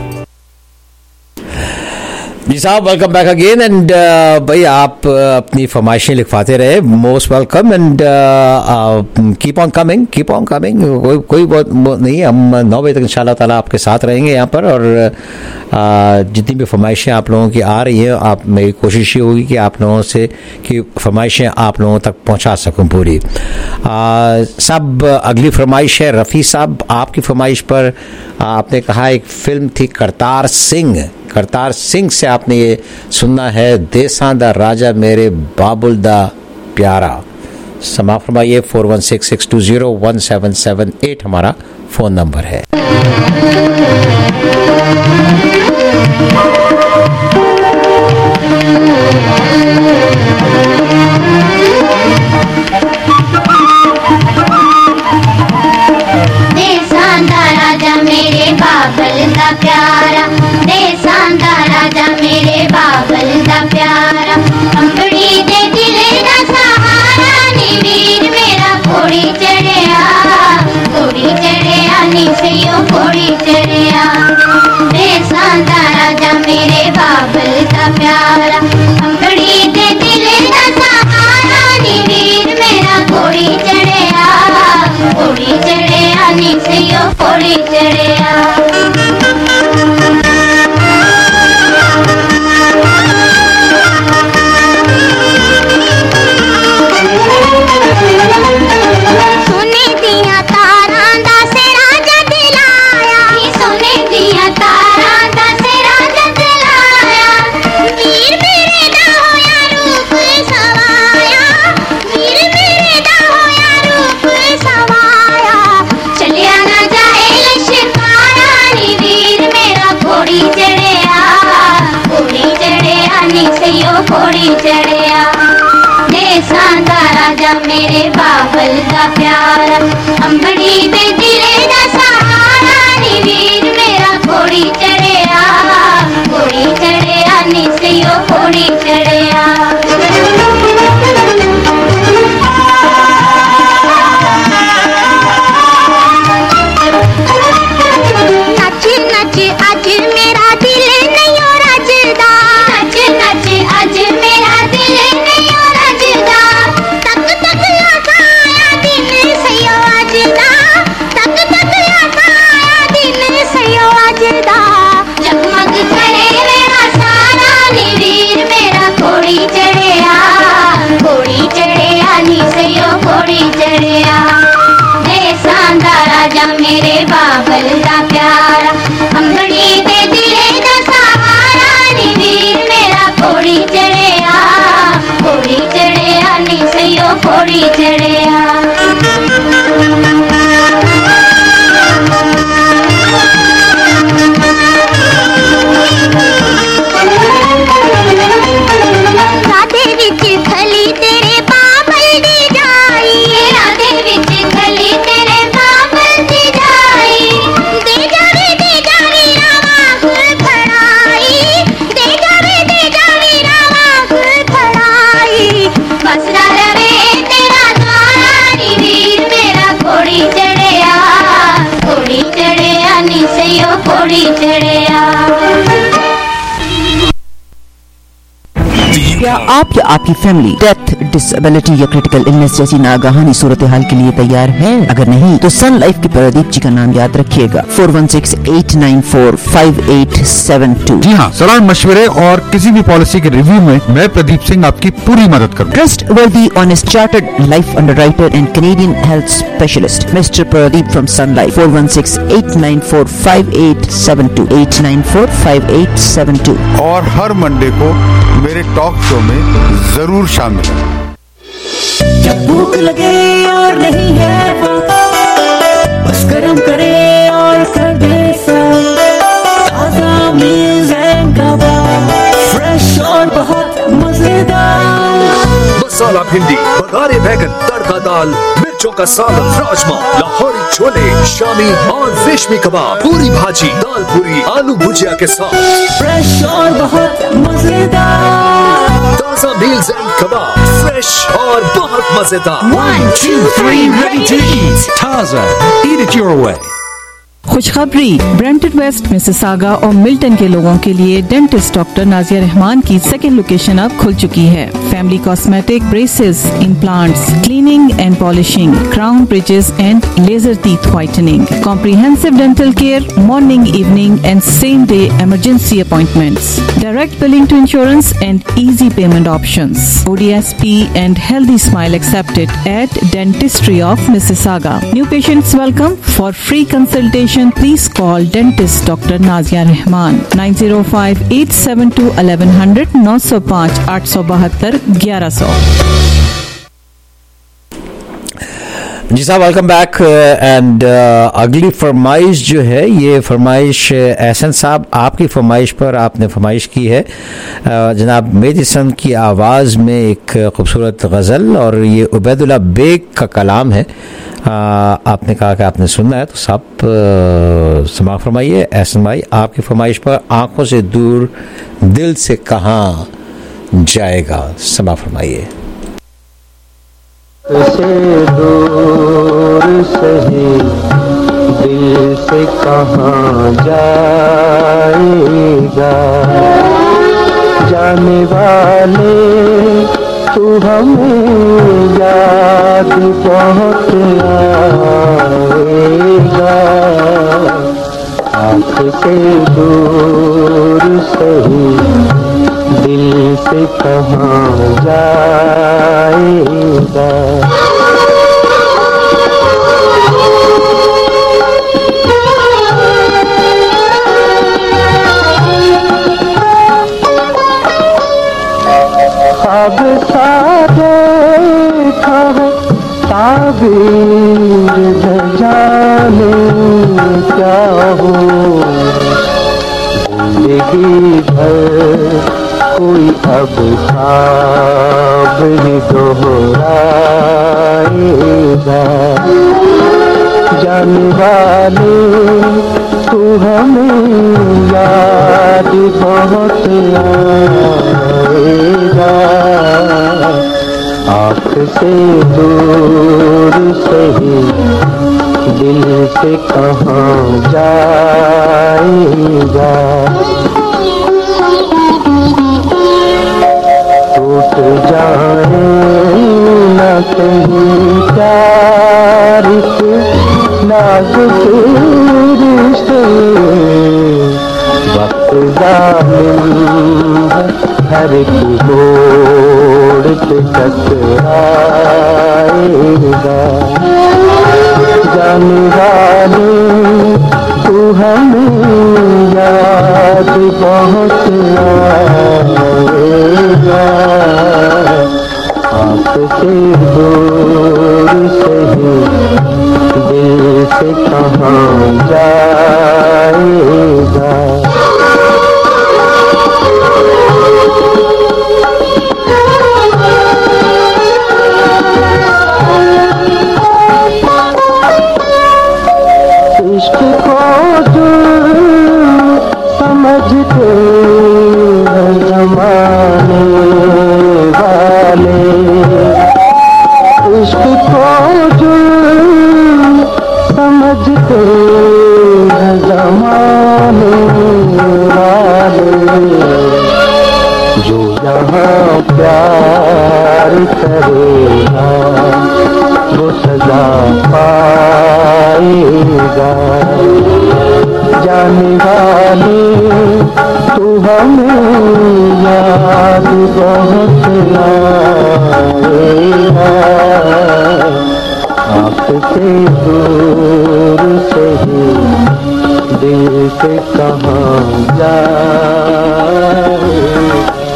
जी साहब, welcome back again. And भाई आप uh, अपनी फरमाइशें लिखवाते रहे, most welcome. And keep on coming, keep on coming. कोई कोई बहुत नहीं, हम नौ बजे तक इंशाल्लाह ताला आपके साथ रहेंगे यहाँ पर। और uh, जितनी भी फरमाइशें आप लोगों की आ रही हैं, आप मेरी कोशिश ये होगी कि आप लोगों से कि फरमाइशें आप लोगों तक पहुँचा सकूँ पूरी। uh, सब अगली फरमाइश है रफ़ी साहब, आपकी फरमाइश पर आपने कहा एक फिल्म थी करतार सिंह, करतार सिंह से आपने ये सुनना है, देसां दा राजा मेरे बाबुल दा प्यारा। समा फरमाइए। Four one six six two zero one seven seven eight हमारा फोन नंबर है। देसां दा राजा मेरे बाबुल दा प्यारा, देसां दा राजा मेरे बाबुल दा प्यारा। अंबड़ी दे दिले दा सहारा नी वीर मेरा घोड़ी चढ़िया, घोड़ी चढ़िया नी सैयो घोड़ी चढ़िया। देसां दा राजा मेरे बाबुल दा प्यारा, अंबड़ी दे दिले दा सहारा नी वीर मेरा घोड़ी चढ़िया, घोड़ी चढ़िया नी सैयो घोड़ी चढ़िया। सोने दिया तारां दा सेरा जद लाया, सोने दिया तारां दा सेरा जद लाया। वीर मेरे दा होया रूप सवाया, वीर मेरे दा होया रूप सवाया। चलिया ना जाए लश्कारा नी वीर मेरा घोड़ी चढ़िया, घोड़ी चढ़िया नी सैयो घोड़ी चढ़िया। देसां दा राजा मेरे बाबुल दा प्यारा, अंबड़ी दे दिले दा सहारा नी वीर मेरा घोड़ी चढ़िया, घोड़ी चढ़िया नी सैयो घोड़ी चढ़िया। नच नच अज मेरा दिल नहीं रजदा, नच नच अज मेरा दिल नहीं रजदा। तक तक लगाया दिन सैयो अज राजा मेरे बाबल दा प्यारा अंगड़ी दे दिले दा सहारा नी वीर मेरा घोड़ी चढ़िया घोड़ी चढ़िया नी सयो घोड़ी चढ़िया राधे विच खली तेरे बाबल दी जाई राधे विच खली तेरे बाबल दी जाई दे जावे दे जावे रावा फुल फड़ाई दे जावे दे जावे रावा फुल फड़ाई बसरा रवे तेरा द्वारा नी वीर मेरा घोड़ी चढ़िया घोड़ी चढ़िया नी सयो घोड़ी चढ़िया। क्या आप या आपकी फैमिली डेथ, डिसेबिलिटी या क्रिटिकल इलनेस जैसी नागाहानी सूरत हाल के लिए तैयार है? अगर नहीं तो सन लाइफ के प्रदीप जी का नाम याद रखिएगा four one six eight nine four five eight seven two. जी हाँ, सलाह मशवरे और किसी भी पॉलिसी के रिव्यू में मैं प्रदीप सिंह आपकी पूरी मदद करूँगा। Trustworthy honest chartered life underwriter and Canadian health specialist mister Pradeep from Sun Life four one six eight nine four five eight seven two eight nine four five eight seven two. और हर Monday को मेरे talk show में जरूर शामिल है। जब भूख लगे और नहीं है वो बस गरम करे और कर दे ताजा मील्स एंड कबाब फ्रेश और बहुत मजेदार मसाला भिंडी, बघारे बैगन, तड़का दाल, मिर्चों का सालन, राजमा, लाहौरी छोले, शामी और रेशमी कबाब, पूरी भाजी, दाल पूरी, आलू भुजिया के साथ फ्रेश और बहुत मजेदार ताजा मील्स एंड कबाब, फ्रेश और बहुत मजेदार। One, two, three, ready to eat. Taza. Eat it your way. खुशखबरी, ब्रेंटन वेस्ट मिसिसागा और मिल्टन के लोगों के लिए डेंटिस्ट डॉक्टर नाजिया रहमान की सेकेंड लोकेशन अब खुल चुकी है। Family cosmetic, braces, implants, cleaning and polishing, crown bridges and laser teeth whitening, comprehensive dental care, morning, evening and same day emergency appointments, direct billing to insurance and easy payment options, O D S P and healthy smile accepted at Dentistry of Mississauga. New patients welcome. For free consultation please call dentist Doctor Nazia Rahman nine zero five eight seven two eleven hundred nine zero five eight two two eleven hundred। जी साहब, welcome back. And अगली फरमाइश जो है, ये फरमाइश एहसन साहब आपकी फरमाइश पर आपने फरमाइश की है। uh, जनाब मेहदी हसन की आवाज़ में एक खूबसूरत गज़ल, और ये उबैदुल्ला बेग का कलाम है। uh, आपने कहा कि आपने सुनना है, तो साहब uh, समा फरमाइए। एहसन भाई, आपकी फरमाइश पर आँखों से दूर दिल से कहाँ जाएगा, समा फरमाइए। से दूर सही दिल से कहाँ जाएगा, जाने वाले तू हमें याद बहुत आएगा। आँख से दूर सही दिल से कहाँ जाएगा। ख्वाब सा देखा है ताबीर न जाने क्या हो, जिंदगी भर कोई अब ख्वाब ही दोहराएगा। जाने वाले तू हमें याद बहुत आएगा। आँख से दूर सही दिल से कहाँ जाएगा। टूट जाए न कहीं प्यार के नाजुक रिश्ते, वक्त जालिम है हर एक मोड़ पे टकराएगा। जाने वाले बहुत आएगा, आपसे दूर से ही दिल से कहाँ जाएगा। इश्क को जुर्म समझते हैं जमाने वाले, इश्क को जुर्म समझते हैं जमाने वाले। जो यहाँ प्यार करेगा वो सजा पाएगा। जाने वाले तू हमें याद बहुत आएगा, आपसे दूर से ही दिल से कहाँ जाए।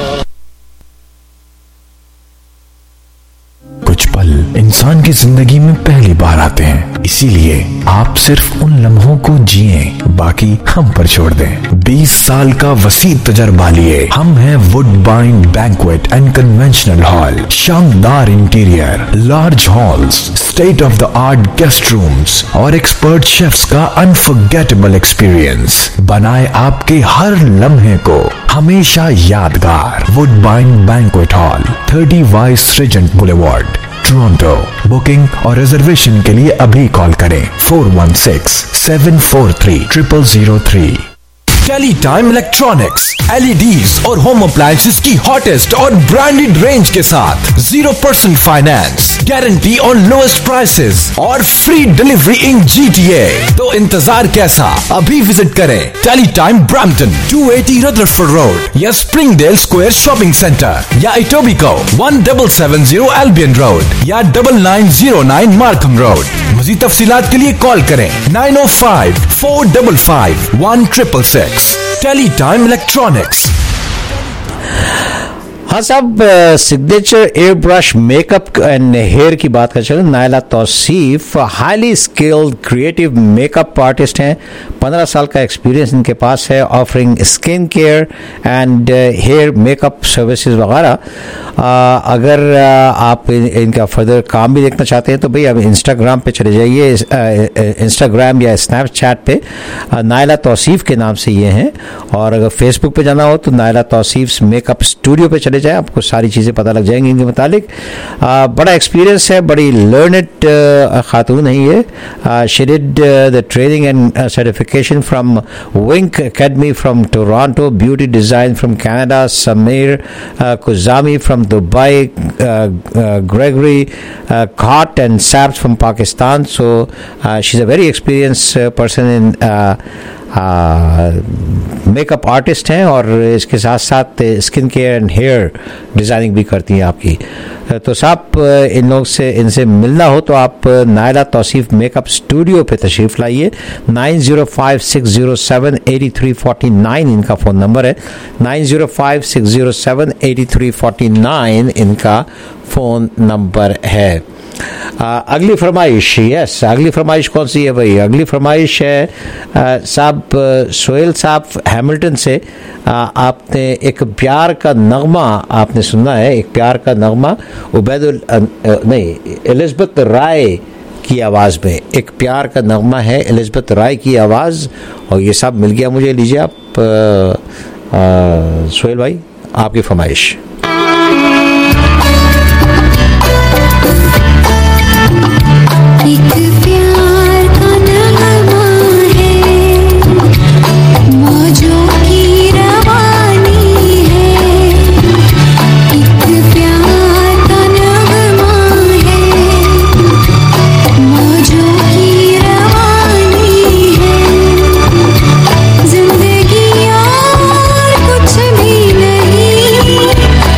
कुछ पल इंसान की जिंदगी में पहली बार आते हैं, इसीलिए आप सिर्फ उन लम्हों को जिए, बाकी हम पर छोड़ दें। बीस साल का वसी तजर्बा लिए हम हैं Woodbine banquet and conventional hall. शानदार interior, large halls, state of the art guest rooms और एक्सपर्ट शेफ्स का अनफॉरगेटेबल एक्सपीरियंस बनाए आपके हर लम्हे को हमेशा यादगार। Woodbine banquet hall, thirty Vice Regent Boulevard, Toronto. Booking और रिजर्वेशन के लिए अभी कॉल करें four one six seven four three triple zero three. Tele Time electronics, LEDs और होम अप्लायंसेस की हॉटेस्ट और ब्रांडेड रेंज के साथ zero percent finance, guarantee on lowest prices और फ्री डिलीवरी इन जीटीए। तो इंतजार कैसा, अभी विजिट करें Tele Time Brampton, two eighty Rutherford road या स्प्रिंगडेल स्क्वायर शॉपिंग सेंटर, या Etobicoke one double seven zero Albion road या double nine zero nine Markham road. मज़ीद तफसीलात के लिए कॉल करें nine O five four double five one triple six. Tele Time electronics. हाँ साहब, signature airbrush makeup and hair की बात कर चले। Naila Tauseef highly skilled creative makeup artist हैं। पंद्रह साल का एक्सपीरियंस इनके पास है, offering skin care and hair makeup services वगैरह। अगर आप इनका फर्दर काम भी देखना चाहते हैं तो भाई अब इंस्टाग्राम पे चले जाइए, इंस्टाग्राम या स्नैपचैट पे नायला तौसीफ के नाम से ये हैं। और अगर फेसबुक पे जाना हो तो नायला तौसीफ मेकअप स्टूडियो पे चले जाए, आपको सारी चीज़ें पता लग जाएंगी इनके मुतालिक। बड़ा एक्सपीरियंस है, बड़ी लर्नड खातून है ये। She did the training and certification from Wink Academy from Toronto, beauty design from Canada, Sameer Kujami from Dubai, Gregory Ghat and Saps from Pakistan. So she is a very experience person in makeup artist हैं और इसके साथ साथ skin care and hair designing भी करती हैं आपकी। तो साहब इन लोग से इनसे मिलना हो तो आप नायला तौसीफ मेकअप स्टूडियो पे तशरीफ़ लाइए। Nine zero five six zero seven eighty three forty nine इनका फ़ोन नंबर है। Nine zero five six zero seven eighty three forty nine इनका फ़ोन नंबर है। आ, अगली फरमाइश, यस अगली फरमाइश कौन सी है भाई? अगली फरमाइश है साहब सोहेल साहब हैमिल्टन से। आ, आपने एक प्यार का नगमा आपने सुनना है, एक प्यार का नगमा उबैदुल नहीं एलिज़ाबेथ राय की आवाज़ में। एक प्यार का नगमा है, एलिज़ाबेथ राय की आवाज़, और ये सब मिल गया मुझे। लीजिए आप सोहेल भाई, आपकी फरमाइश। एक प्यार का नगमा है, मौजों की रवानी है। एक प्यार का नगमा है, मौजों की रवानी है। जिंदगी और कुछ भी नहीं,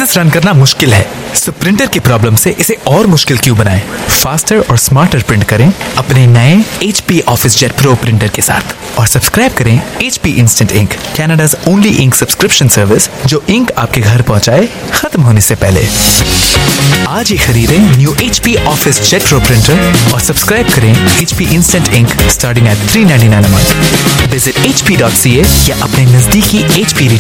प्रिंटर्स रन करना मुश्किल है, सो प्रिंटर की प्रॉब्लम से इसे और मुश्किल क्यों बनाएं? फास्टर और स्मार्टर प्रिंट करें अपने नए H P OfficeJet pro printer के साथ और सब्सक्राइब करें H P instant ink, Canada's only ink subscription service, जो इंक आपके घर पहुंचाए खत्म होने से पहले। आज ही खरीदें new H P OfficeJet pro printer और सब्सक्राइब करें H P instant ink starting at three ninety nine a month. Visit H P dot C A या अपने नजदीकी H P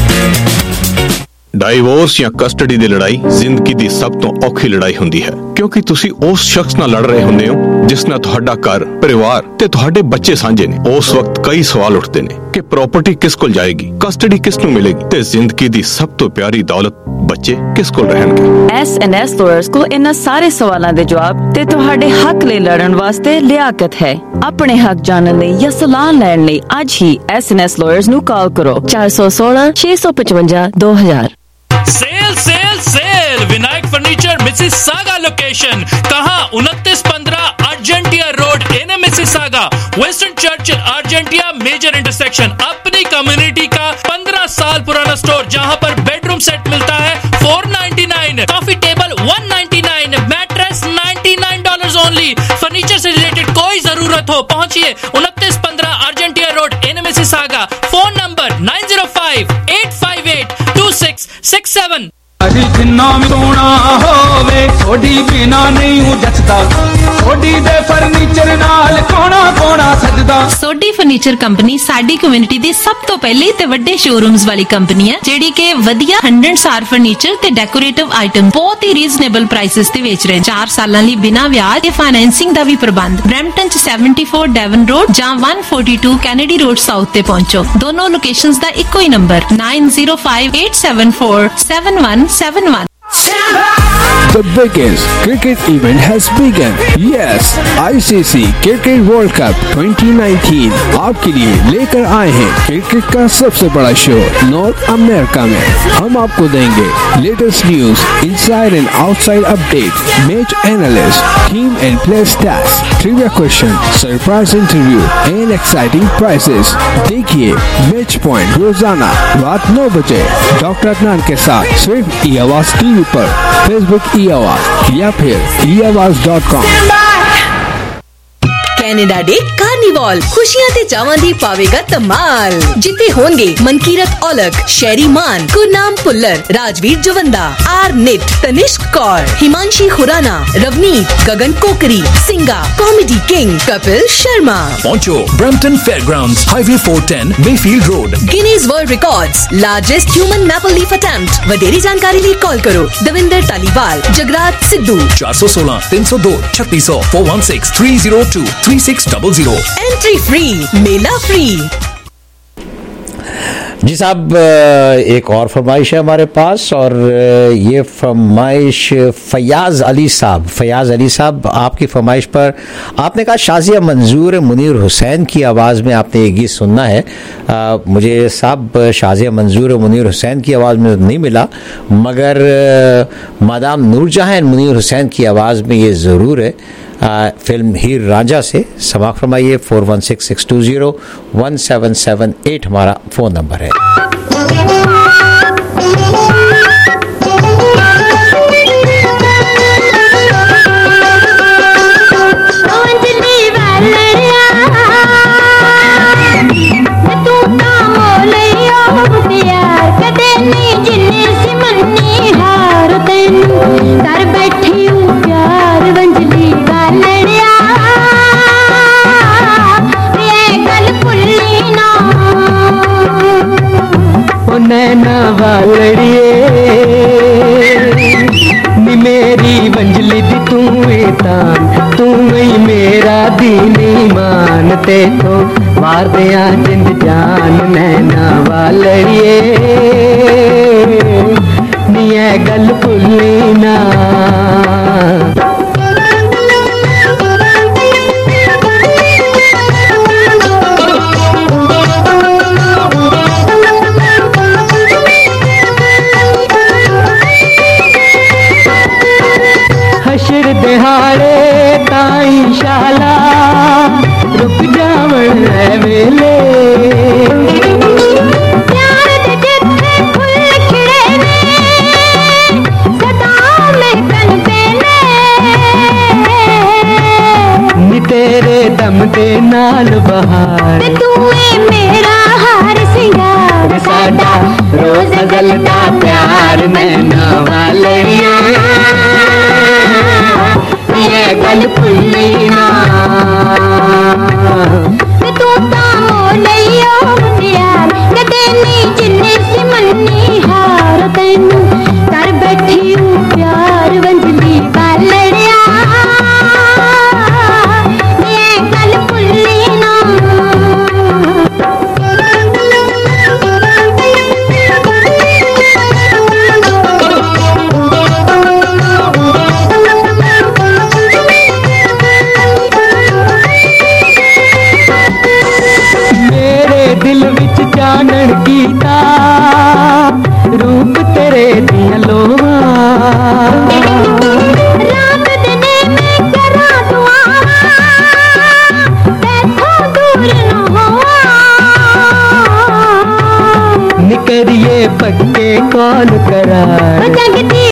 रिटेलर। ਡਾਈਵੋਰਸ ਜਾਂ ਕਸਟਡੀ ਦੀ ਲੜਾਈ ਜ਼ਿੰਦਗੀ ਦੀ ਸਭ ਤੋਂ ਔਖੀ ਲੜਾਈ ਹੁੰਦੀ ਹੈ, ਕਿਉਂਕਿ ਤੁਸੀਂ ਉਸ ਸ਼ਖਸ ਨਾਲ ਲੜ ਰਹੇ ਹੁੰਦੇ ਹੋ ਜਿਸ ਨਾਲ ਤੁਹਾਡਾ ਘਰ, ਪਰਿਵਾਰ ਤੇ ਤੁਹਾਡੇ ਬੱਚੇ ਸਾਂਝੇ ਨੇ। ਉਸ ਵਕਤ ਕਈ ਸਵਾਲ ਉੱਠਦੇ ਨੇ ਕਿ ਪ੍ਰਾਪਰਟੀ ਕਿਸ ਕੋਲ ਜਾਏਗੀ, ਕਸਟਡੀ ਕਿਸ ਨੂੰ ਮਿਲੇਗੀ ਤੇ ਜ਼ਿੰਦਗੀ ਦੀ ਸਭ ਤੋਂ ਪਿਆਰੀ ਦੌਲਤ ਬੱਚੇ ਕਿਸ ਕੋਲ ਰਹਿਣਗੇ। ਐਸ ਐਂਡ ਐਸ ਲਾਇਰਸ ਕੋਲ ਇਹਨਾਂ ਸਾਰੇ ਸਵਾਲਾਂ ਦੇ ਜਵਾਬ ਤੇ ਤੁਹਾਡੇ ਹੱਕ ਲਈ ਲੜਨ ਵਾਸਤੇ ਲਿਆਕਤ ਹੈ। ਆਪਣੇ ਹੱਕ ਜਾਣਨ ਲਈ ਜਾਂ ਸਲਾਹ ਲੈਣ ਲਈ ਅੱਜ ਹੀ ਐਸ ਐਂਡ ਐਸ ਲਾਇਰਸ ਨੂੰ ਕਾਲ ਕਰੋ ਚਾਰ ਸੌ ਸੋਲਾਂ ਛੇ ਸੌ पचवंजा दो हजार। Sale sale sale Vinayak furniture Mississauga location कहाँ? उनतीस पंद्रह Argentia road in Mississauga, western church Argentia major intersection. अपनी कम्युनिटी का पंद्रह साल पुराना स्टोर जहाँ पर बेडरूम सेट मिलता है four ninety nine, coffee table one ninety nine, mattress ninety nine dollars only. Furniture से रिलेटेड कोई जरूरत हो पहुंचिए उनतीस पंद्रह Argentia road in Mississauga. Phone number nine zero five eight five eight two six six seven. अजी जिन्ना भी सोना होवे थोड़ी बिना नहीं जचदा, थोड़ी दे फर्नीचर नाल कोना कोना सजदा। सोडी फर्नीचर कंपनी साडी कम्युनिटी ਦੀ ਸਭ ਤੋਂ ਪਹਿਲੇ ਤੇ ਵੱਡੇ ਸ਼ੋਰੂਮਸ ਵਾਲੀ ਕੰਪਨੀ ਹੈ ਜਿਹੜੀ ਕਿ ਵਧੀਆ हंड्रेड स्टार ਫਰਨੀਚਰ ਤੇ ਡੈਕੋਰੇਟਿਵ ਆਈਟਮ ਬਹੁਤ ਹੀ ਰੀਜ਼ਨੇਬਲ ਪ੍ਰਾਈਸਸ ਤੇ ਵੇਚ ਰਹੇ। ਚਾਰ ਸਾਲਾਂ ਲਈ ਬਿਨਾਂ ਵਿਆਜ ਤੇ ਫਾਈਨੈਂਸਿੰਗ ਦਾ ਵੀ ਪ੍ਰਬੰਧ। ਬ੍ਰੈਂਪਟਨ ਚ चौहत्तर ਡੈਵਨ ਰੋਡ ਜਾਂ एक सौ बयालीस ਕੈਨੇਡੀ ਰੋਡ ਸਾਊਥ ਤੇ ਪਹੁੰਚੋ। ਦੋਨੋਂ ਲੋਕੇਸ਼ਨਸ ਦਾ ਇੱਕੋ ਹੀ number nine zero five eight seven four seven one seven one. The biggest cricket event has begun. Yes, I C C Cricket World Cup twenty nineteen आपके लिए लेकर आए हैं क्रिकेट का सबसे बड़ा शो नॉर्थ अमेरिका में। हम आपको देंगे latest news, inside and outside update, match analyst, team and player stats, trivia question, surprise interview and exciting prizes. देखिए मैच पॉइंट रोजाना रात नौ बजे डॉक्टर अदनान के साथ सिर्फ ई आवाज टीवी पर, फेसबुक ई आवाज या फिर e Awaaz dot com. Canada ਡੇ ਕਾਰਨੀਵਾਲ ਖੁਸ਼ੀਆਂ ਤੇ ਚਾਵਾਂ ਦੀ ਪਾਵੇਗਾ ਧਮਾਲ, ਜਿੱਥੇ ਹੋਣਗੇ ਮਨਕੀਰਤ ਔਲਖ, ਸ਼ੈਰੀ ਮਾਨ, ਗੁਰਨਾਮ ਪੁੱਲਰ, ਰਾਜਵੀਰ ਜਵੰਦਾ, ਆਰ ਨਿਤ, ਤਨਿਸ਼ਕ ਕੌਰ, हिमांशी खुराना, रवनीत, गगन कोकरी, सिंगा, कॉमेडी किंग कपिल शर्मा। पहुंचो Brampton fairgrounds, highway four ten, Mayfield road. Guinness world records largest human maple leaf attempt. वधेरी जानकारी लिए कॉल करो दविंदर तालीवाल, जगराज सिद्धू चार सौ सोलह तीन सौ दो छत्तीस सौ four one six three zero two three six double zero. Entry free, मेला फ्री। जी साहब, एक और फरमाइश है हमारे पास और ये फरमाइश फयाज अली साहब फयाज अली साहब आपकी फरमाइश पर आपने कहा शाजिया मंजूर मुनीर हुसैन की आवाज़ में आपने ये गीत सुनना है। आ, मुझे साहब शाजिया मंजूर मुनीर हुसैन की आवाज़ में नहीं मिला, मगर मादाम नूरजहां मुनीर हुसैन की आवाज़ में ये ज़रूर है। आ, फिल्म हीर रांझा से समाप्त फरमाइए। Four one six six two zero one seven seven eight हमारा फ़ोन नंबर है। कर बैठी हूँ प्यार वंजली वालड़िया, ये गल भुल्ली ना ओ नैना वालड़िए नी मेरी वंजली दी तू तान, तू ही मेरा दीनी मान, ते तो वार दिया जिंद जान नैना वालड़िए नी ये गल भुल्ली ना। हशर दिहाड़े ताई शाला रुक जावण है वेले, प्यार दे जिथे फुल खिड़े ने बहार ते तू है मेरा हार सिंगार साडा रोज गलता प्यार नैना वालिया ये गल भुल्ली ना ते तू तां मोलियो मुंडियार कदे नहीं जिन्ने सी मन्नी हार तैनू कर बैठी हूँ प्यार वंजली वालड़िया ये गल भुल्ली ना दिल विच जानन कीता रूप तेरे दिया लोवा रात दिने मैं करा दुआवा बैठो दूर न होवा निकरिए पक्के कौन करा जगती